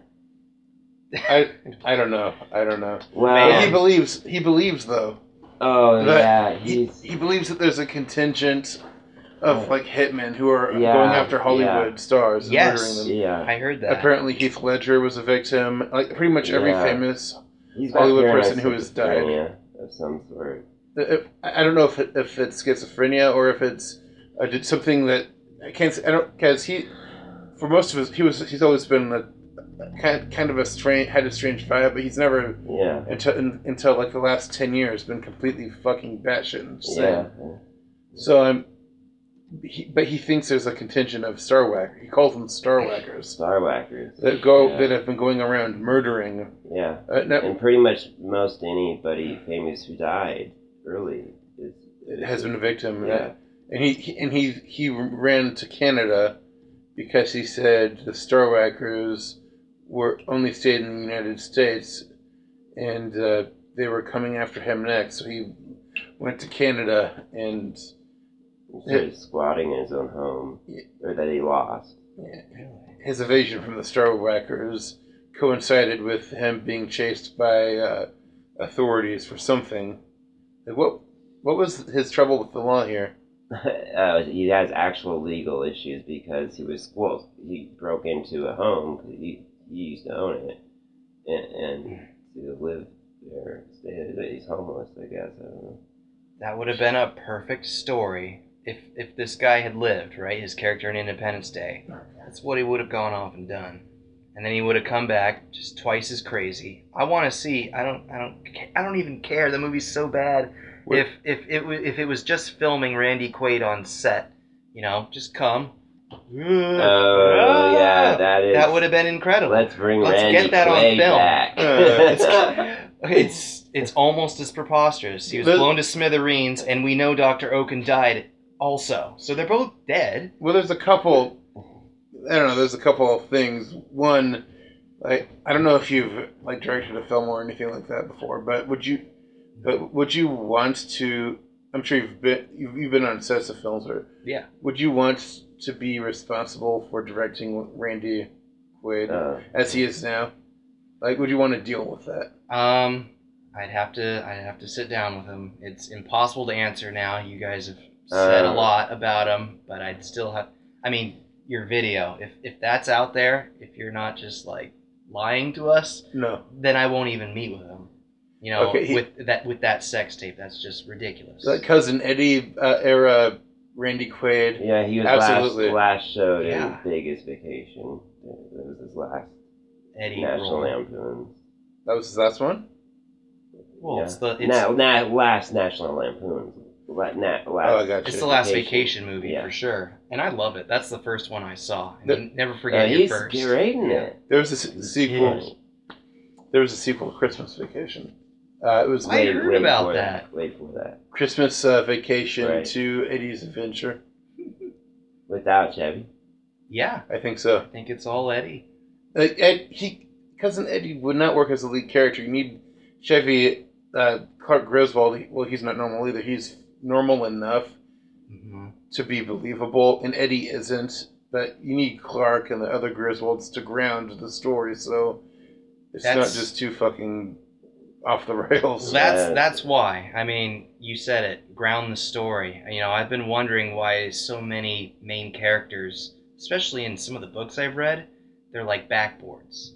S1: I I don't know. I don't know.
S2: Well,
S1: But he believes. He believes though.
S2: oh
S1: that
S2: yeah,
S1: He,
S2: he's
S1: he believes that there's a contingent of
S2: Yeah.
S1: like hitmen who are
S2: Yeah,
S1: going after Hollywood
S2: yeah.
S1: stars and
S3: Yes.
S1: murdering them.
S2: yeah.
S3: I heard that.
S1: Apparently, Heath Ledger was a victim. Like pretty much every
S2: Yeah.
S1: famous.
S2: He's got
S1: Hollywood
S2: paranoid
S1: person who has died.
S2: schizophrenia of some sort.
S1: If, I don't know if it, if it's schizophrenia or if it's uh, did something that I can't. Say, I don't because he, for most of his, he was he's always been a kind kind of a strange had a strange vibe, but he's never
S2: Yeah.
S1: until in, until like the last ten years been completely fucking batshit insane.
S2: Yeah.
S1: So I'm, he, but he thinks there's a contingent of star whackers. He calls them star whackers
S2: Star whackers.
S1: that go
S2: Yeah.
S1: that have been going around murdering.
S2: Yeah.
S1: Uh, no,
S2: And pretty much most anybody famous who died early is.
S1: it has been a victim.
S2: Yeah.
S1: And he, he and he he ran to Canada because he said the star whackers were only stayed in the United States, and uh, they were coming after him next. So he went to Canada and
S2: He started squatting in his own home, or that he lost.
S1: his evasion from the Starwackers coincided with him being chased by uh, authorities for something. Like what? What was his trouble with the law here?
S2: uh, he has actual legal issues because he was well, he broke into a home because he, he used to own it, and, and to live there, stay there, he's homeless. I guess I don't know.
S3: That would have been a perfect story if if this guy had lived, right? His character in Independence Day. That's what he would have gone off and done, and then he would have come back just twice as crazy. I want to see. I don't. I don't. I don't even care. The movie's so bad.
S1: What?
S3: If if it was if it was just filming Randy Quaid on set, you know, just come.
S2: Oh yeah, that is.
S3: That would have been incredible.
S2: Let's bring
S3: Let's
S2: Randy
S3: get that on
S2: Quaid
S3: film.
S2: back.
S1: Uh,
S3: It's it's almost as preposterous. He was
S1: The-
S3: blown to smithereens, and we know Doctor Oaken died also. So they're both dead.
S1: Well, there's a couple. I don't know. There's a couple of things. One, like I don't know if you've like directed a film or anything like that before, but would you? But would you want to? I'm sure you've been you've, you've been on sets of films, or
S3: Yeah.
S1: would you want to be responsible for directing Randy Quaid
S2: Uh,
S1: as he is now? Like, would you want to deal with that?
S3: Um, I'd have to I'd have to sit down with him. It's impossible to answer now. You guys have said a
S2: Uh.
S3: lot about him, but I'd still have. I mean, your video. If if that's out there, if you're not just like lying to us,
S1: No.
S3: then I won't even meet with him. You know,
S1: Okay, he-
S3: with that with that sex tape, that's just ridiculous.
S1: Like Cousin Eddie uh, era Randy Quaid.
S2: yeah, he was
S1: Absolutely.
S2: last last showed
S3: Yeah.
S2: in Vegas Vacation. That was his last
S3: Eddie
S2: National
S3: Roll.
S2: Lampoons.
S1: That was his last one?
S3: Well,
S2: yeah.
S3: it's the it's,
S2: Na- na- last National Lampoons. La- na- last,
S1: Oh, I got you.
S3: it's the last
S2: Vacation.
S3: vacation movie
S2: Yeah.
S3: for sure, and I love it. That's the first one I saw. And
S1: The-
S3: you never
S2: Uh,
S3: forget your
S2: he's
S3: first.
S2: great in it.
S1: There was a s- sequel. There was a sequel to Christmas Vacation. Uh, it was
S3: I
S2: Wait-
S3: heard
S2: wait
S3: about
S2: for
S3: that.
S2: Wait for that.
S1: Christmas uh, Vacation
S2: Right.
S1: to Eddie's Adventure.
S2: Without Chevy.
S3: Yeah,
S1: I think so.
S3: I think it's all Eddie.
S1: Like, Ed, he, Cousin Eddie would not work as a lead character. You need Chevy, uh, Clark Griswold. He, well, he's not normal either. He's normal enough
S3: Mm-hmm.
S1: to be believable, and Eddie isn't. But you need Clark and the other Griswolds to ground the story, so it's not
S3: That's-
S1: just too fucking off the rails.
S3: That's
S2: Yeah.
S3: that's why. I mean, you said it. Ground the story. You know, I've been wondering why so many main characters, especially in some of the books I've read, they're like backboards.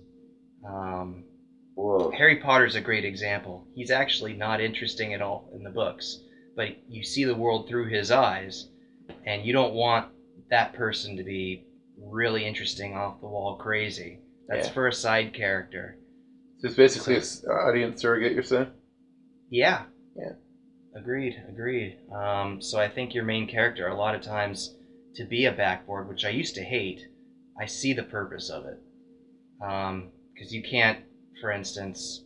S3: Um,
S2: Whoa.
S3: Harry Potter's a great example. He's actually not interesting at all in the books, but you see the world through his eyes, and you don't want that person to be really interesting, off the wall, crazy. That's
S1: Yeah.
S3: for a side character.
S1: So it's basically an audience surrogate, you're saying?
S3: Yeah.
S1: Yeah.
S3: Agreed. Agreed. Um, so I think your main character, a lot of times, to be a backboard, which I used to hate, I see the purpose of it. Because you can't, for instance,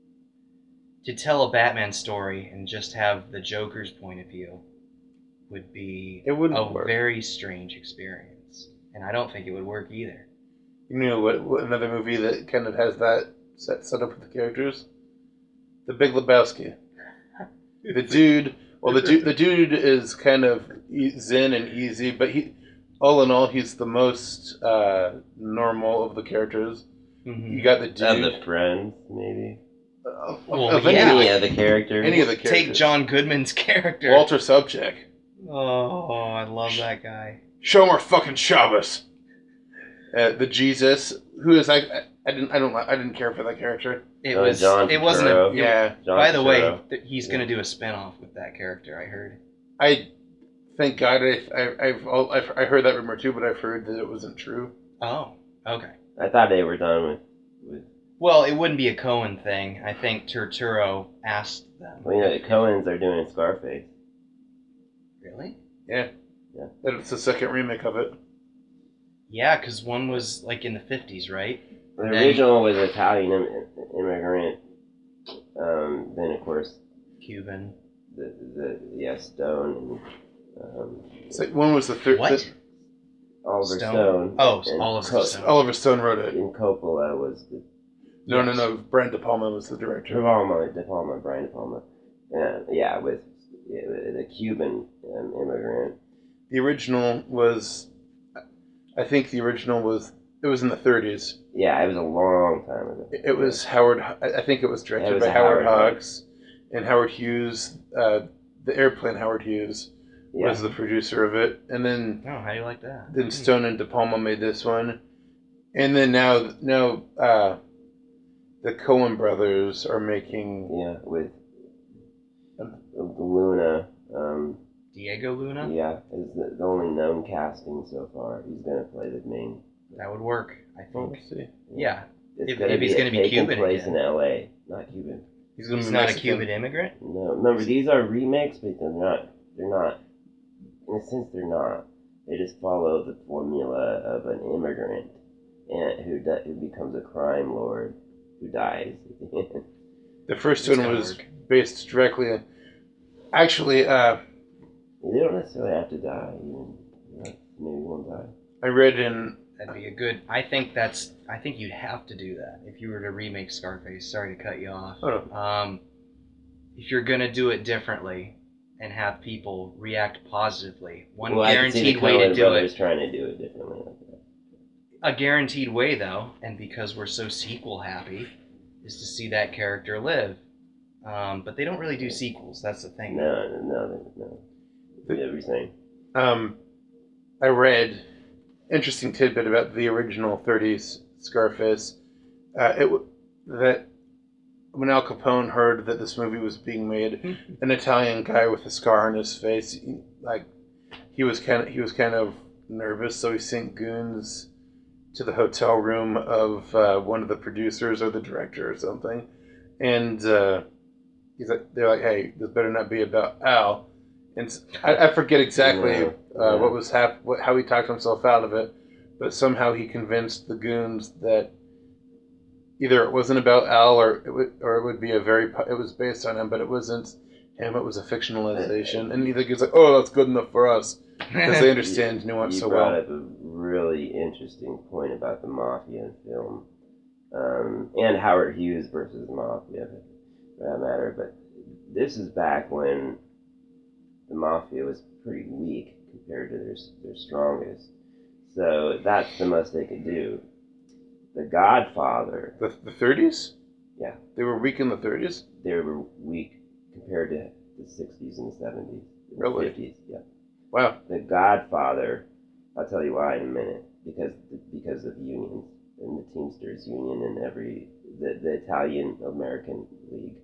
S3: to tell a Batman story and just have the Joker's point of view would be
S1: It wouldn't
S3: a
S1: work.
S3: very strange experience. And I don't think it would work either.
S1: You know what, what? Another movie that kind of has that set set up with the characters, The Big Lebowski. The dude, well, the dude, the dude is kind of e- zen and easy, but he, all in all, he's the most uh, normal of the characters.
S3: Mm-hmm.
S1: You got the
S2: Of
S1: dude.
S2: the friends, maybe.
S1: Uh,
S3: Well,
S1: of
S3: yeah.
S1: any,
S2: Any of the characters.
S1: any of the characters.
S3: Take John Goodman's character.
S1: Walter Sobchak.
S3: Oh, I love that guy.
S1: Show more fucking Shabbos. Uh, the Jesus, who is I, I, I didn't, I don't, I didn't care for that character.
S3: It
S2: Uh,
S3: was.
S2: John
S3: It wasn't a.
S2: Turturro.
S3: it-
S1: Yeah,
S2: John
S3: by the way,
S2: Turturro.
S3: th- he's going to do a spin-off with that character. I heard.
S1: I thank God I, I, I've, al- I've, I heard that rumor too, but I've heard that it wasn't true.
S3: Oh, okay.
S2: I thought they were done with. with
S3: Well, it wouldn't be a Cohen thing. I think Turturro asked them.
S2: well, you know, the Coens are doing Scarface.
S3: Really?
S1: Yeah,
S2: Yeah.
S1: It's the second remake of it.
S3: Yeah, because one was like in the fifties, right?
S2: The
S3: Then-
S2: original was Italian Im- immigrant. Um, then of course
S3: Cuban.
S2: the the yeah Stone and um,
S1: So when was the third?
S3: What?
S2: Oliver
S3: Stone?
S2: Stone.
S3: Oh,
S2: and
S3: Oliver
S2: Co-
S3: Stone.
S1: Oliver Stone wrote it.
S2: And Coppola was the
S1: No,
S3: Yes.
S1: no, no. Brian De Palma was the
S2: De
S1: director.
S2: Palma, De Palma, Brian De Palma. Yeah, yeah, with yeah, the Cuban um, immigrant.
S1: The original was, I think the original was, it was in the thirties.
S2: Yeah, it was a long time ago.
S1: It, it was Howard, I I think it was directed
S2: It was
S1: by
S2: a
S1: Howard,
S2: Howard
S1: Hawks. And Howard Hughes, uh, the airplane Howard Hughes,
S2: Yeah.
S1: was the producer of it. And then
S3: Oh, how do you like that?
S1: then Stone and De Palma made this one. And then now, now uh, the Coen brothers are making...
S2: Yeah, with Luna. Um,
S3: Diego Luna?
S2: yeah, is the, the only known casting so far. He's gonna play the main.
S3: That would work, I
S1: Well,
S3: think.
S1: we'll see.
S3: Yeah.
S2: It's
S3: If-
S2: gonna
S3: if
S2: be,
S3: he's gonna be
S2: taking
S3: Cuban
S2: place
S3: again.
S2: in L A, not Cuban.
S1: He's, gonna
S3: He's
S1: be
S3: not a
S1: Mexican.
S3: Cuban immigrant?
S2: No, remember these are remakes, but they're not. They're not. In a sense, they're not. They just follow the formula of an immigrant and who di- who becomes a crime lord who dies.
S1: The first
S3: It's
S1: one
S3: gotta
S1: was
S3: work.
S1: based directly on... Actually, uh,
S2: They don't necessarily have to die. Even maybe one die.
S1: I read in...
S3: That'd be a good. I think that's. I think you'd have to do that if you were to remake Scarface. Sorry to cut you off.
S1: Oh, no.
S3: Um, if you're gonna do it differently and have people react positively, one
S2: well, I can see
S3: guaranteed
S2: the
S3: way to
S2: Coen
S3: do
S2: brothers
S3: it.
S2: trying to do it differently. Like that.
S3: A guaranteed way, though, and because we're so sequel happy, is to see that character live. Um, but they don't really do sequels. That's the thing.
S2: No, no, no, no. no. Everything.
S1: Um, I read interesting tidbit about the original thirties Scarface. Uh, it w- that when Al Capone heard that this movie was being made, an Italian guy with a scar on his face, he, like he was kind of he was kind of nervous, so he sent goons to the hotel room of uh, one of the producers or the director or something, and uh, he's like, they're like, "Hey, this better not be about Al." And s- I, I forget exactly
S2: Yeah,
S1: uh,
S2: yeah.
S1: what was hap- what, how he talked himself out of it, but somehow he convinced the goons that either it wasn't about Al or it would, or it would be a very po- it was based on him, but it wasn't him. It was a fictionalization, and the goons like, "Oh, that's good enough for us," because they understand
S2: You-
S1: nuance
S2: you
S1: so
S2: brought
S1: well.
S2: up a really interesting point about the mafia film, um, and Howard Hughes versus mafia, for that matter. But this is back when the mafia was pretty weak compared to their their strongest. So that's the most they could do. The Godfather,
S1: The the thirties,
S2: yeah,
S1: they were weak in the thirties.
S2: they were weak compared to the sixties and the seventies, and the
S1: Really?
S2: fifties, yeah.
S1: Wow.
S2: The Godfather, I'll tell you why in a minute. Because because of unions and the Teamsters Union and every the, the Italian American League.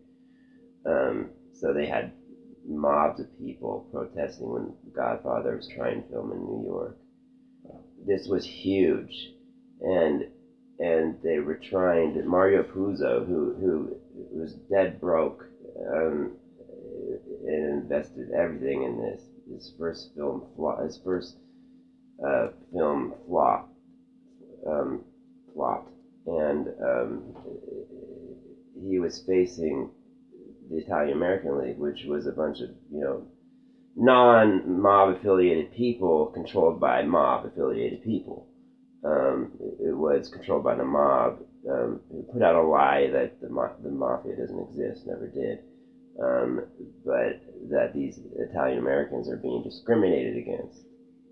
S2: Um, so they had mobs of people protesting when Godfather was trying to film in New York. This was huge, and and they were trying to Mario Puzo, who who was dead broke, um, and invested everything in this. His first film, flo- his first uh, film flopped, um, flopped, and um, he was facing the Italian American League, which was a bunch of you know non-mob affiliated people controlled by mob affiliated people. Um, it, it was controlled by the mob. Um, who put out a lie that the ma- the mafia doesn't exist, never did. Um, but that these Italian Americans are being discriminated against.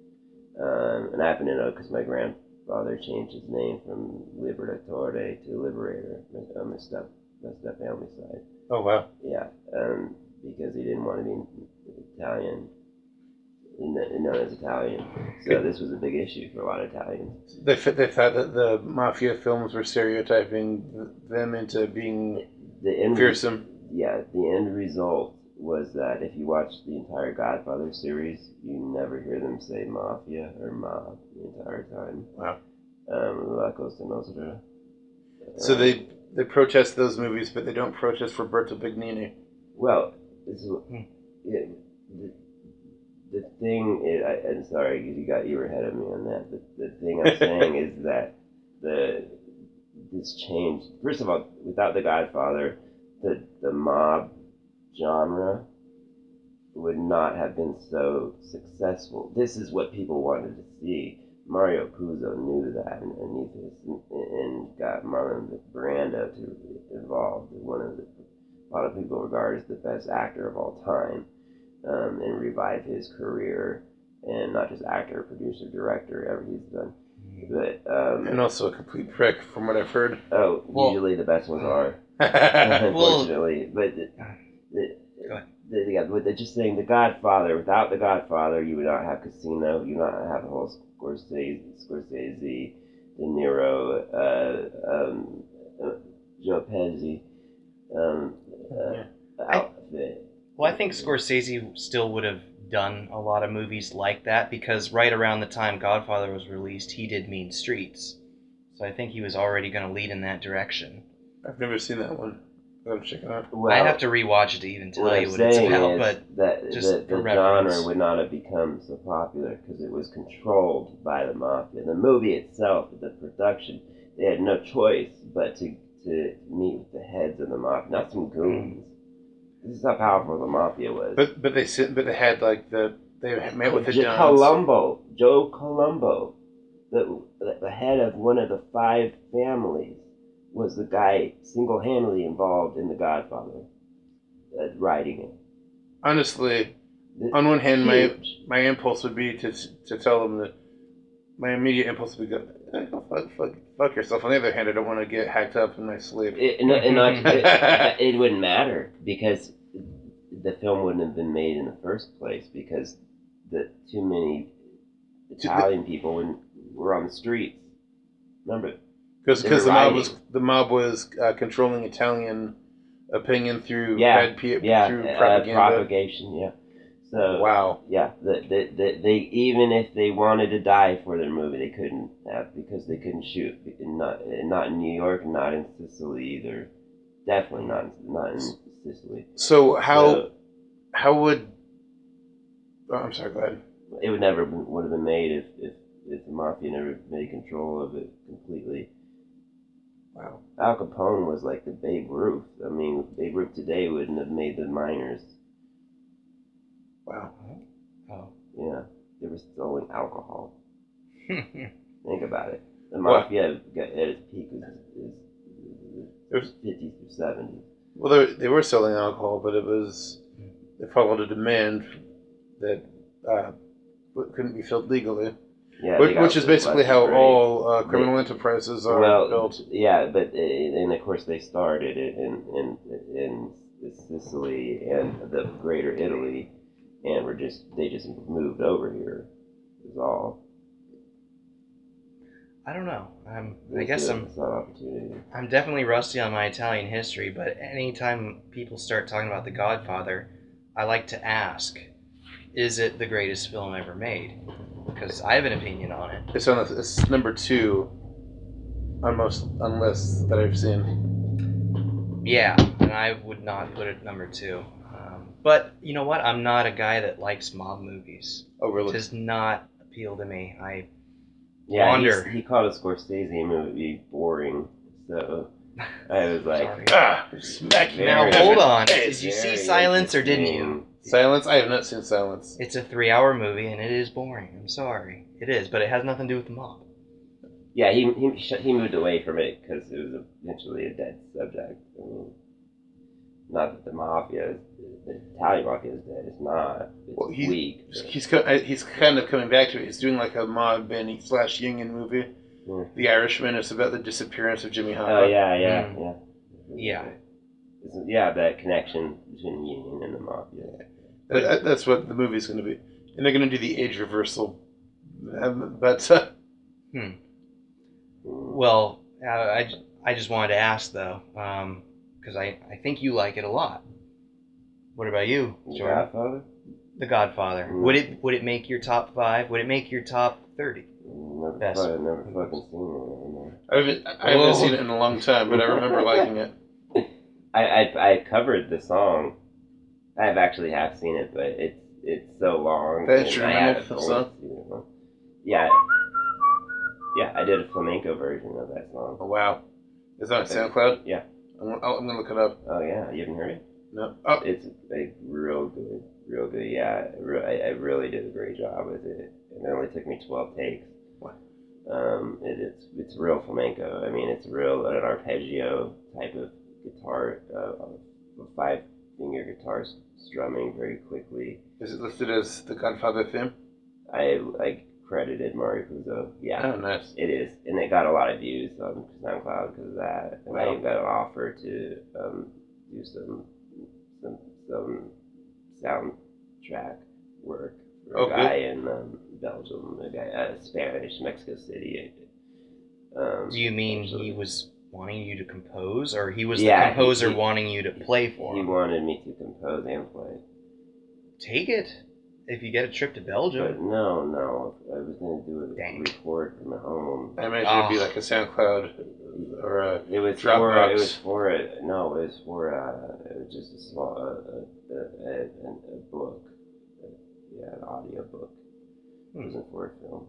S2: Um, and I happen to know because my grandfather changed his name from Liberatore to Liberator, on my step, my step family side.
S1: Oh wow.
S2: Yeah, um, because he didn't want to be Italian, known as Italian. So this was a big issue for a lot of Italians.
S1: They f- they thought that the mafia films were stereotyping th- them into being
S2: The end
S1: fearsome.
S2: Yeah, the end result was that if you watch the entire Godfather series, you never hear them say mafia or mob the entire time.
S1: Wow.
S2: Um, La Cosa Nostra.
S1: So
S2: Um,
S1: they they protest those movies, but they don't protest Roberto Benigni.
S2: Well, this is
S3: Hmm.
S2: it, the, the thing. Is, I, I'm sorry, you got you were ahead of me on that. But the thing I'm saying is that the this changed. First of all, without The Godfather, the the mob genre would not have been so successful. This is what people wanted to see. Mario Puzo knew that and, and knew this, and, and got Marlon Brando to involved. One of the, a lot of people regard as the best actor of all time. um, and revive his career, and not just actor, producer, director, everything he's done. But um,
S1: And also a complete prick, from what I've heard.
S2: oh,
S3: Well-
S2: usually the best ones are,
S1: Well,
S2: unfortunately. but the, the,
S3: Go ahead.
S2: the, the, but they're just saying The Godfather. Without The Godfather, you would not have Casino. You would not have the whole Scorsese, Scorsese, De Niro, uh, um, uh, Joe Pesci um, uh, outfit.
S3: Well, I think Scorsese still would have done a lot of movies like that because right around the time Godfather was released, he did Mean Streets. So I think he was already going to lead in that direction.
S1: I've never seen that one. I'm checking it out.
S2: Well,
S3: I have to rewatch it to even tell
S2: what
S3: you
S2: I'm
S3: what it's
S2: saying
S3: about,
S2: is
S3: but
S2: that
S3: just
S2: the,
S3: for
S2: the genre
S3: reference.
S2: would not have become so popular because it was controlled by the mafia. The movie itself, the production, they had no choice but to, to meet with the heads of the mafia, not some goons. This is how powerful the mafia was.
S1: But but they sit, but they had like the they met with the
S2: Joe
S1: Dons.
S2: Colombo, Joe Colombo, the the head of one of the five families, was the guy single-handedly involved in The Godfather, uh, writing it.
S1: Honestly,
S2: The-
S1: on one hand, my
S2: huge.
S1: my impulse would be to to tell them that my immediate impulse would be go, eh, go fuck, fuck, fuck yourself. On the other hand, I don't want to get hacked up in my sleep.
S2: It, and, and not, it, it wouldn't matter because the film wouldn't have been made in the first place because the too many Italian people were, were on the streets. Remember?
S1: Because
S2: They were
S1: the mob
S2: rioting.
S1: was the mob was uh, controlling Italian opinion through
S2: Yeah,
S1: bad P-
S2: yeah,
S1: through
S2: uh,
S1: propaganda.
S2: propagation, yeah. So
S1: Wow.
S2: yeah, the, the, the, they even if they wanted to die for their movie, they couldn't have because they couldn't shoot. Not not in New York, not in Sicily either. Definitely not in, not in Sicily.
S1: So how
S2: So
S1: how would oh, I'm sorry. Go ahead.
S2: it would never been, would have been made if, if if the mafia never made control of it completely.
S1: Wow.
S2: Al Capone was like the Babe Ruth. I mean, Babe Ruth today wouldn't have made the minors.
S1: Wow.
S3: oh.
S2: Yeah, they were selling alcohol.
S3: Hmm.
S2: Think about it. The
S1: What?
S2: mafia got, at its peak was, is
S1: There's-
S2: fifties or seventies.
S1: Well, they, they were selling alcohol, but it was they followed a demand that uh, couldn't be filled legally,
S2: Yeah,
S1: which,
S2: they got
S1: which is basically
S2: left
S1: how
S2: and right.
S1: all uh, criminal enterprises are
S2: well,
S1: built.
S2: yeah, but uh, and of course they started it in in in Sicily and the Greater Italy, and were just they just moved over here. Is all.
S3: I don't know. I'm, I
S2: It's
S3: guess
S2: a-
S3: I'm
S2: it's an opportunity.
S3: I'm definitely rusty on my Italian history, but anytime people start talking about The Godfather, I like to ask, is it the greatest film ever made? Because I have an opinion on it.
S1: It's on a, it's number two on most on lists that I've seen.
S3: Yeah, and I would not put it number two. Um, but you know what? I'm not a guy that likes mob movies.
S1: Oh,
S3: It
S1: really?
S3: does not appeal to me. I
S2: Yeah,
S3: Wonder.
S2: he's- he called a Scorsese movie boring, so I was like,
S3: Sorry.
S1: Ah, smack you
S3: Now
S2: Very
S1: in the
S3: hold
S1: face.
S3: on.
S2: Very
S3: Did you see Silence or didn't you?
S2: interesting.
S1: Silence. I have not seen Silence.
S3: It's a three-hour movie and it is boring. I'm sorry. It is, but it has nothing to do with the mob.
S2: Yeah, he he sh- he moved away from it because it was eventually a dead subject. I mean, not that the mafia, is, the Italian mafia is dead. It's not. It's
S1: Well, he-
S2: weak. but-
S1: He's co- uh, he's kind of coming back to it. He's doing like a mob Benny slash Union movie.
S2: Yeah.
S1: The Irishman. It's about the disappearance of Jimmy Hoffa.
S2: Oh yeah, yeah,
S3: Mm.
S2: yeah.
S3: Yeah.
S2: It's- yeah, that connection between the union and the mafia.
S1: That- that- that's what the movie's going to be, and they're going to do the age reversal. Um, but uh,
S2: Mm.
S3: Well, I, I, I just wanted to ask though, because I, I think you like it a lot. What about you,
S2: The
S3: Jordan?
S2: Godfather?
S3: The Godfather.
S2: Mm.
S3: Would it would it make your top five? Would it make your top thirty?
S2: Never,
S3: Best.
S2: fucking, never fucking seen it.
S1: I haven't I haven't
S3: Whoa.
S1: seen it in a long time, but I remember liking it.
S2: I, I I covered the song. I've actually have seen it, but it's it's so long.
S1: The
S2: and I
S1: instrumental
S2: haven't
S1: song?
S2: only seen it. Yeah, yeah. I did a flamenco version of that song.
S1: Oh wow, is that on SoundCloud?
S2: Yeah.
S1: I'm, gonna- I'm gonna look it up.
S2: Oh yeah, you haven't heard it?
S1: No. Oh,
S2: It's like real good, real good. Yeah, I re- I, I really did a great job with it, and it only took me twelve takes.
S1: Wow.
S2: Um, it, it's it's real flamenco. I mean, it's real an arpeggio type of guitar, uh, a five finger guitar strumming very quickly.
S1: Is it listed as the Godfather film?
S2: I like credited Mario Puzo. Yeah,
S1: Oh, nice.
S2: it is, and it got a lot of views on SoundCloud because of that. And
S1: Wow.
S2: I got an offer to um, do some some some soundtrack work for a
S1: Oh,
S2: guy in um, Belgium, a guy, uh, Spanish, Mexico City. Um,
S3: Do you mean
S2: actually.
S3: he was wanting you to compose, or he was
S2: Yeah,
S3: the composer
S2: he-
S3: wanting you to play for
S2: He
S3: him?
S2: wanted me to compose and play.
S3: Take it. If you get a trip to
S2: But
S3: Belgium.
S2: no, no, I was going to do it,
S3: Dang.
S2: record from home.
S1: I imagine it'd be
S3: Oh.
S1: like a SoundCloud or a
S2: It was
S1: Dropbox.
S2: for, it was for, a, no, it was for, uh, it was just a small, uh, a, a, a, a book. Yeah, an audio book. It
S3: Hmm.
S2: wasn't for a film.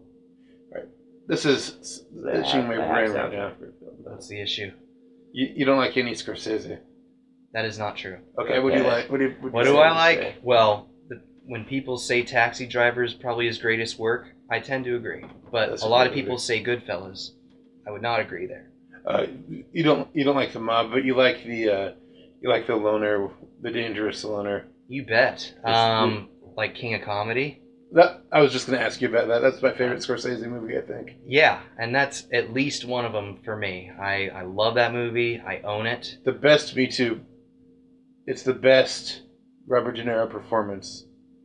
S1: This is
S2: I have-
S1: itching my
S2: I have
S1: brain right
S2: soundtrack
S1: now.
S2: for a film, though.
S3: That's the issue.
S1: You, you don't like any Scorsese?
S3: That is not true.
S1: Okay, what do you
S2: Okay.
S1: like? What do you, what do
S3: What
S1: you
S3: do
S1: say?
S3: I like?
S2: say?
S3: Well, the, when people say Taxi Driver is probably his greatest work, I tend to agree. But
S1: That's
S3: a
S1: a
S3: lot
S1: good
S3: of people
S1: movie.
S3: say Goodfellas. I would not agree there.
S1: Uh, you don't you don't like the mob, but you like the uh, you like the loner, the dangerous loner.
S3: You bet. Um, like King of Comedy.
S1: That I was just going to ask you about that. That's my favorite Scorsese movie, I think.
S3: Yeah, and that's at least one of them for me. I, I love that movie. I own it.
S1: The best Me Too. It's the best Robert De Niro performance.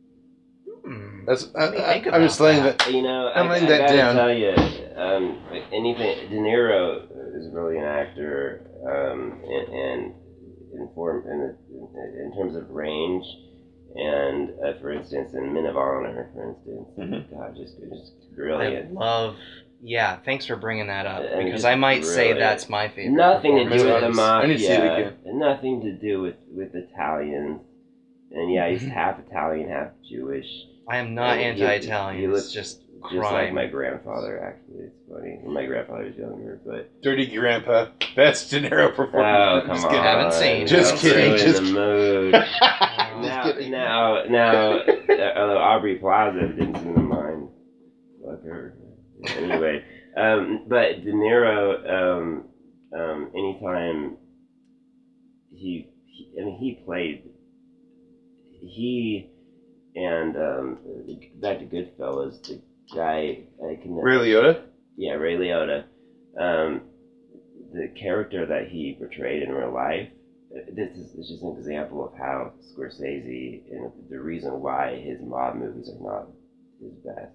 S3: Hmm.
S1: That's I,
S3: Let me
S1: I,
S3: think
S1: I'm just
S3: about
S1: laying
S3: that.
S1: that.
S2: You know,
S1: I'm
S2: I,
S1: laying
S2: I
S1: that
S2: gotta
S1: down.
S2: tell you, um, like anything. De Niro is really an actor, um, and, and in form in, in terms of range, and uh, for instance, in Men of Honor, for instance,
S1: Mhm.
S2: God, just just
S3: I
S2: brilliant.
S3: love. Yeah, thanks for bringing that up
S2: And
S3: because
S2: just
S3: I might say
S2: brilliant.
S3: that's my favorite.
S2: Nothing to do with the
S3: performance.
S1: I need to see it
S2: mafia.
S1: again.
S2: Nothing to do with with Italians. And yeah, he's half Italian, half Jewish.
S3: I am not
S2: And he-
S3: anti-Italian.
S2: he
S3: It's
S2: looks
S3: just
S2: Just like
S3: crime.
S2: my grandfather, actually. It's funny. My grandfather was younger, but
S1: Dirty Grandpa, best De Niro performance.
S2: oh
S1: I'm
S2: come
S1: just
S2: on,
S1: kidding.
S3: Haven't seen.
S1: Just
S2: Don't
S1: kidding,
S2: ruin
S1: just
S2: the mood.
S1: Just
S2: now,
S1: kidding.
S2: now, now, uh, although Aubrey Plaza didn't seem to mind. Fuck her. Anyway, um, but De Niro, um, um, anytime he, he, I mean, he played, he and um, back to Goodfellas, the guy I can
S1: Ray Liotta?
S2: yeah, Ray Liotta. Um, the character that he portrayed in real life, uh, this is, is just an example of how Scorsese, and the reason why his mob movies are not his best,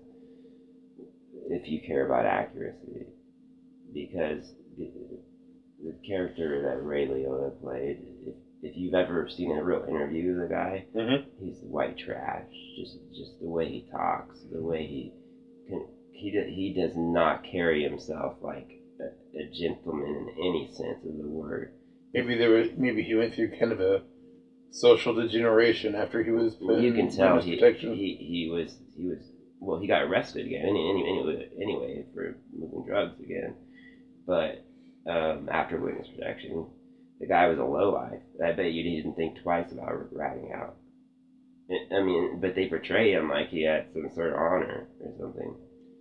S2: if you care about accuracy. Because the, the character that Ray Liotta played, if, if you've ever seen a real interview of the guy,
S1: Mm-hmm.
S2: he's white trash. Just just the way he talks, the way he can, he do- he does not carry himself like a, a gentleman in any sense of the word.
S1: Maybe there was, maybe he went through kind of a social degeneration after he was put
S2: You
S1: in
S2: can tell
S1: witness
S2: he,
S1: protection.
S2: he he was he was well he got arrested again any, any, anyway anyway for moving drugs again, but um, after witness protection, the guy was a lowlife. I bet you didn't think twice about ratting out. I mean, but they portray him like he had some sort of honor or something.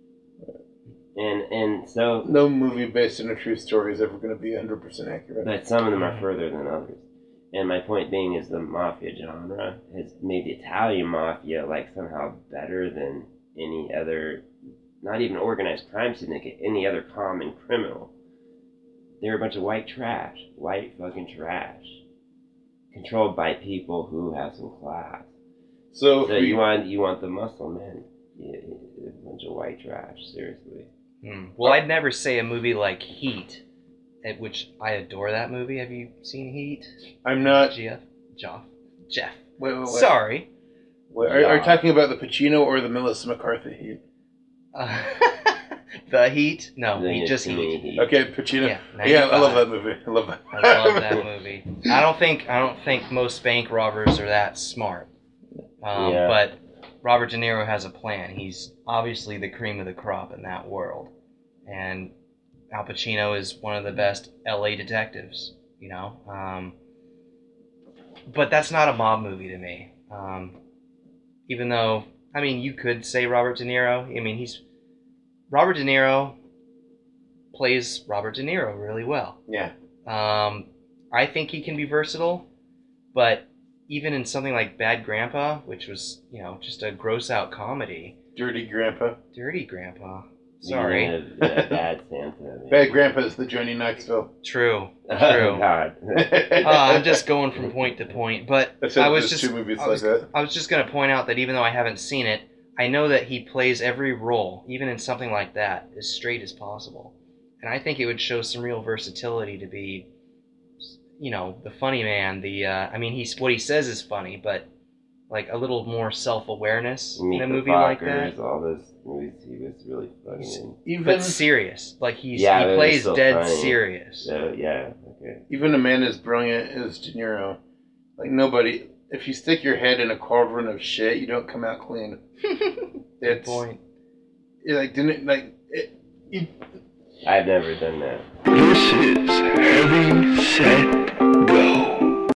S2: And and so,
S1: No movie based on a true story is ever going to be one hundred percent accurate.
S2: but some of them are further than others. And my point being is the mafia genre has made the Italian mafia like somehow better than any other, not even organized crime syndicate, any other common criminal. They're a bunch of white trash, white fucking trash, controlled by people who have some class.
S1: So, if
S2: So
S1: we-
S2: you want you want the muscle men, yeah, a bunch of white trash, seriously.
S3: Hmm. Well, I'd never say a movie like Heat, at which I adore that movie. Have you seen Heat?
S1: I'm not.
S3: Jeff? Jeff? Jeff.
S1: Wait, wait, wait.
S3: Sorry.
S1: Wait, are, are you
S2: Yeah.
S1: talking about the Pacino or the Melissa McCarthy Heat?
S3: Uh, the Heat? No,
S2: Then
S3: Heat,
S2: it's
S3: just
S2: too many
S3: Heat.
S2: heat.
S1: Okay, Pacino.
S3: Yeah,
S1: Yeah, I love
S3: ninety-five.
S1: that movie. I love that.
S3: I love that movie. I don't think I don't think most bank robbers are that smart. Um,
S2: Yeah.
S3: But Robert De Niro has a plan. He's obviously the cream of the crop in that world, and Al Pacino is one of the best L A detectives. You know, um, but that's not a mob movie to me. Um, even though, I mean, you could say Robert De Niro. I mean, he's Robert De Niro plays Robert De Niro really well.
S1: Yeah.
S3: Um, I think he can be versatile, but even in something like Bad Grandpa, which was, you know, just a gross out comedy.
S1: Dirty Grandpa.
S3: Dirty Grandpa. Sorry.
S2: Yeah, yeah, bad Santa. maybe.
S1: Bad Grandpa is the Johnny Knoxville.
S3: True.
S2: Oh,
S3: True.
S2: God.
S3: uh, I'm just going from point to point, but
S1: I said
S3: I was
S1: there's
S3: just
S1: two movies
S3: I
S1: like
S3: was,
S1: that.
S3: I was just gonna point out that even though I haven't seen it, I know that he plays every role, even in something like that, as straight as possible, and I think it would show some real versatility to be, you know, the funny man. The uh, I mean, he's what he says is funny, but like a little more self-awareness in a movie like that.
S2: All those movies, he was really funny in.
S1: Even
S3: But serious, like he's
S2: Yeah, but
S3: he
S2: it's
S3: plays
S2: still
S3: dead
S2: funny.
S3: serious.
S2: So yeah, okay.
S1: even a man as brilliant as De Niro, like nobody. If you stick your head in a cauldron of shit, you don't come out clean.
S3: Good
S1: It's
S3: point.
S1: it, like didn't like it, you,
S2: I've never done that.
S5: This is Heavy Set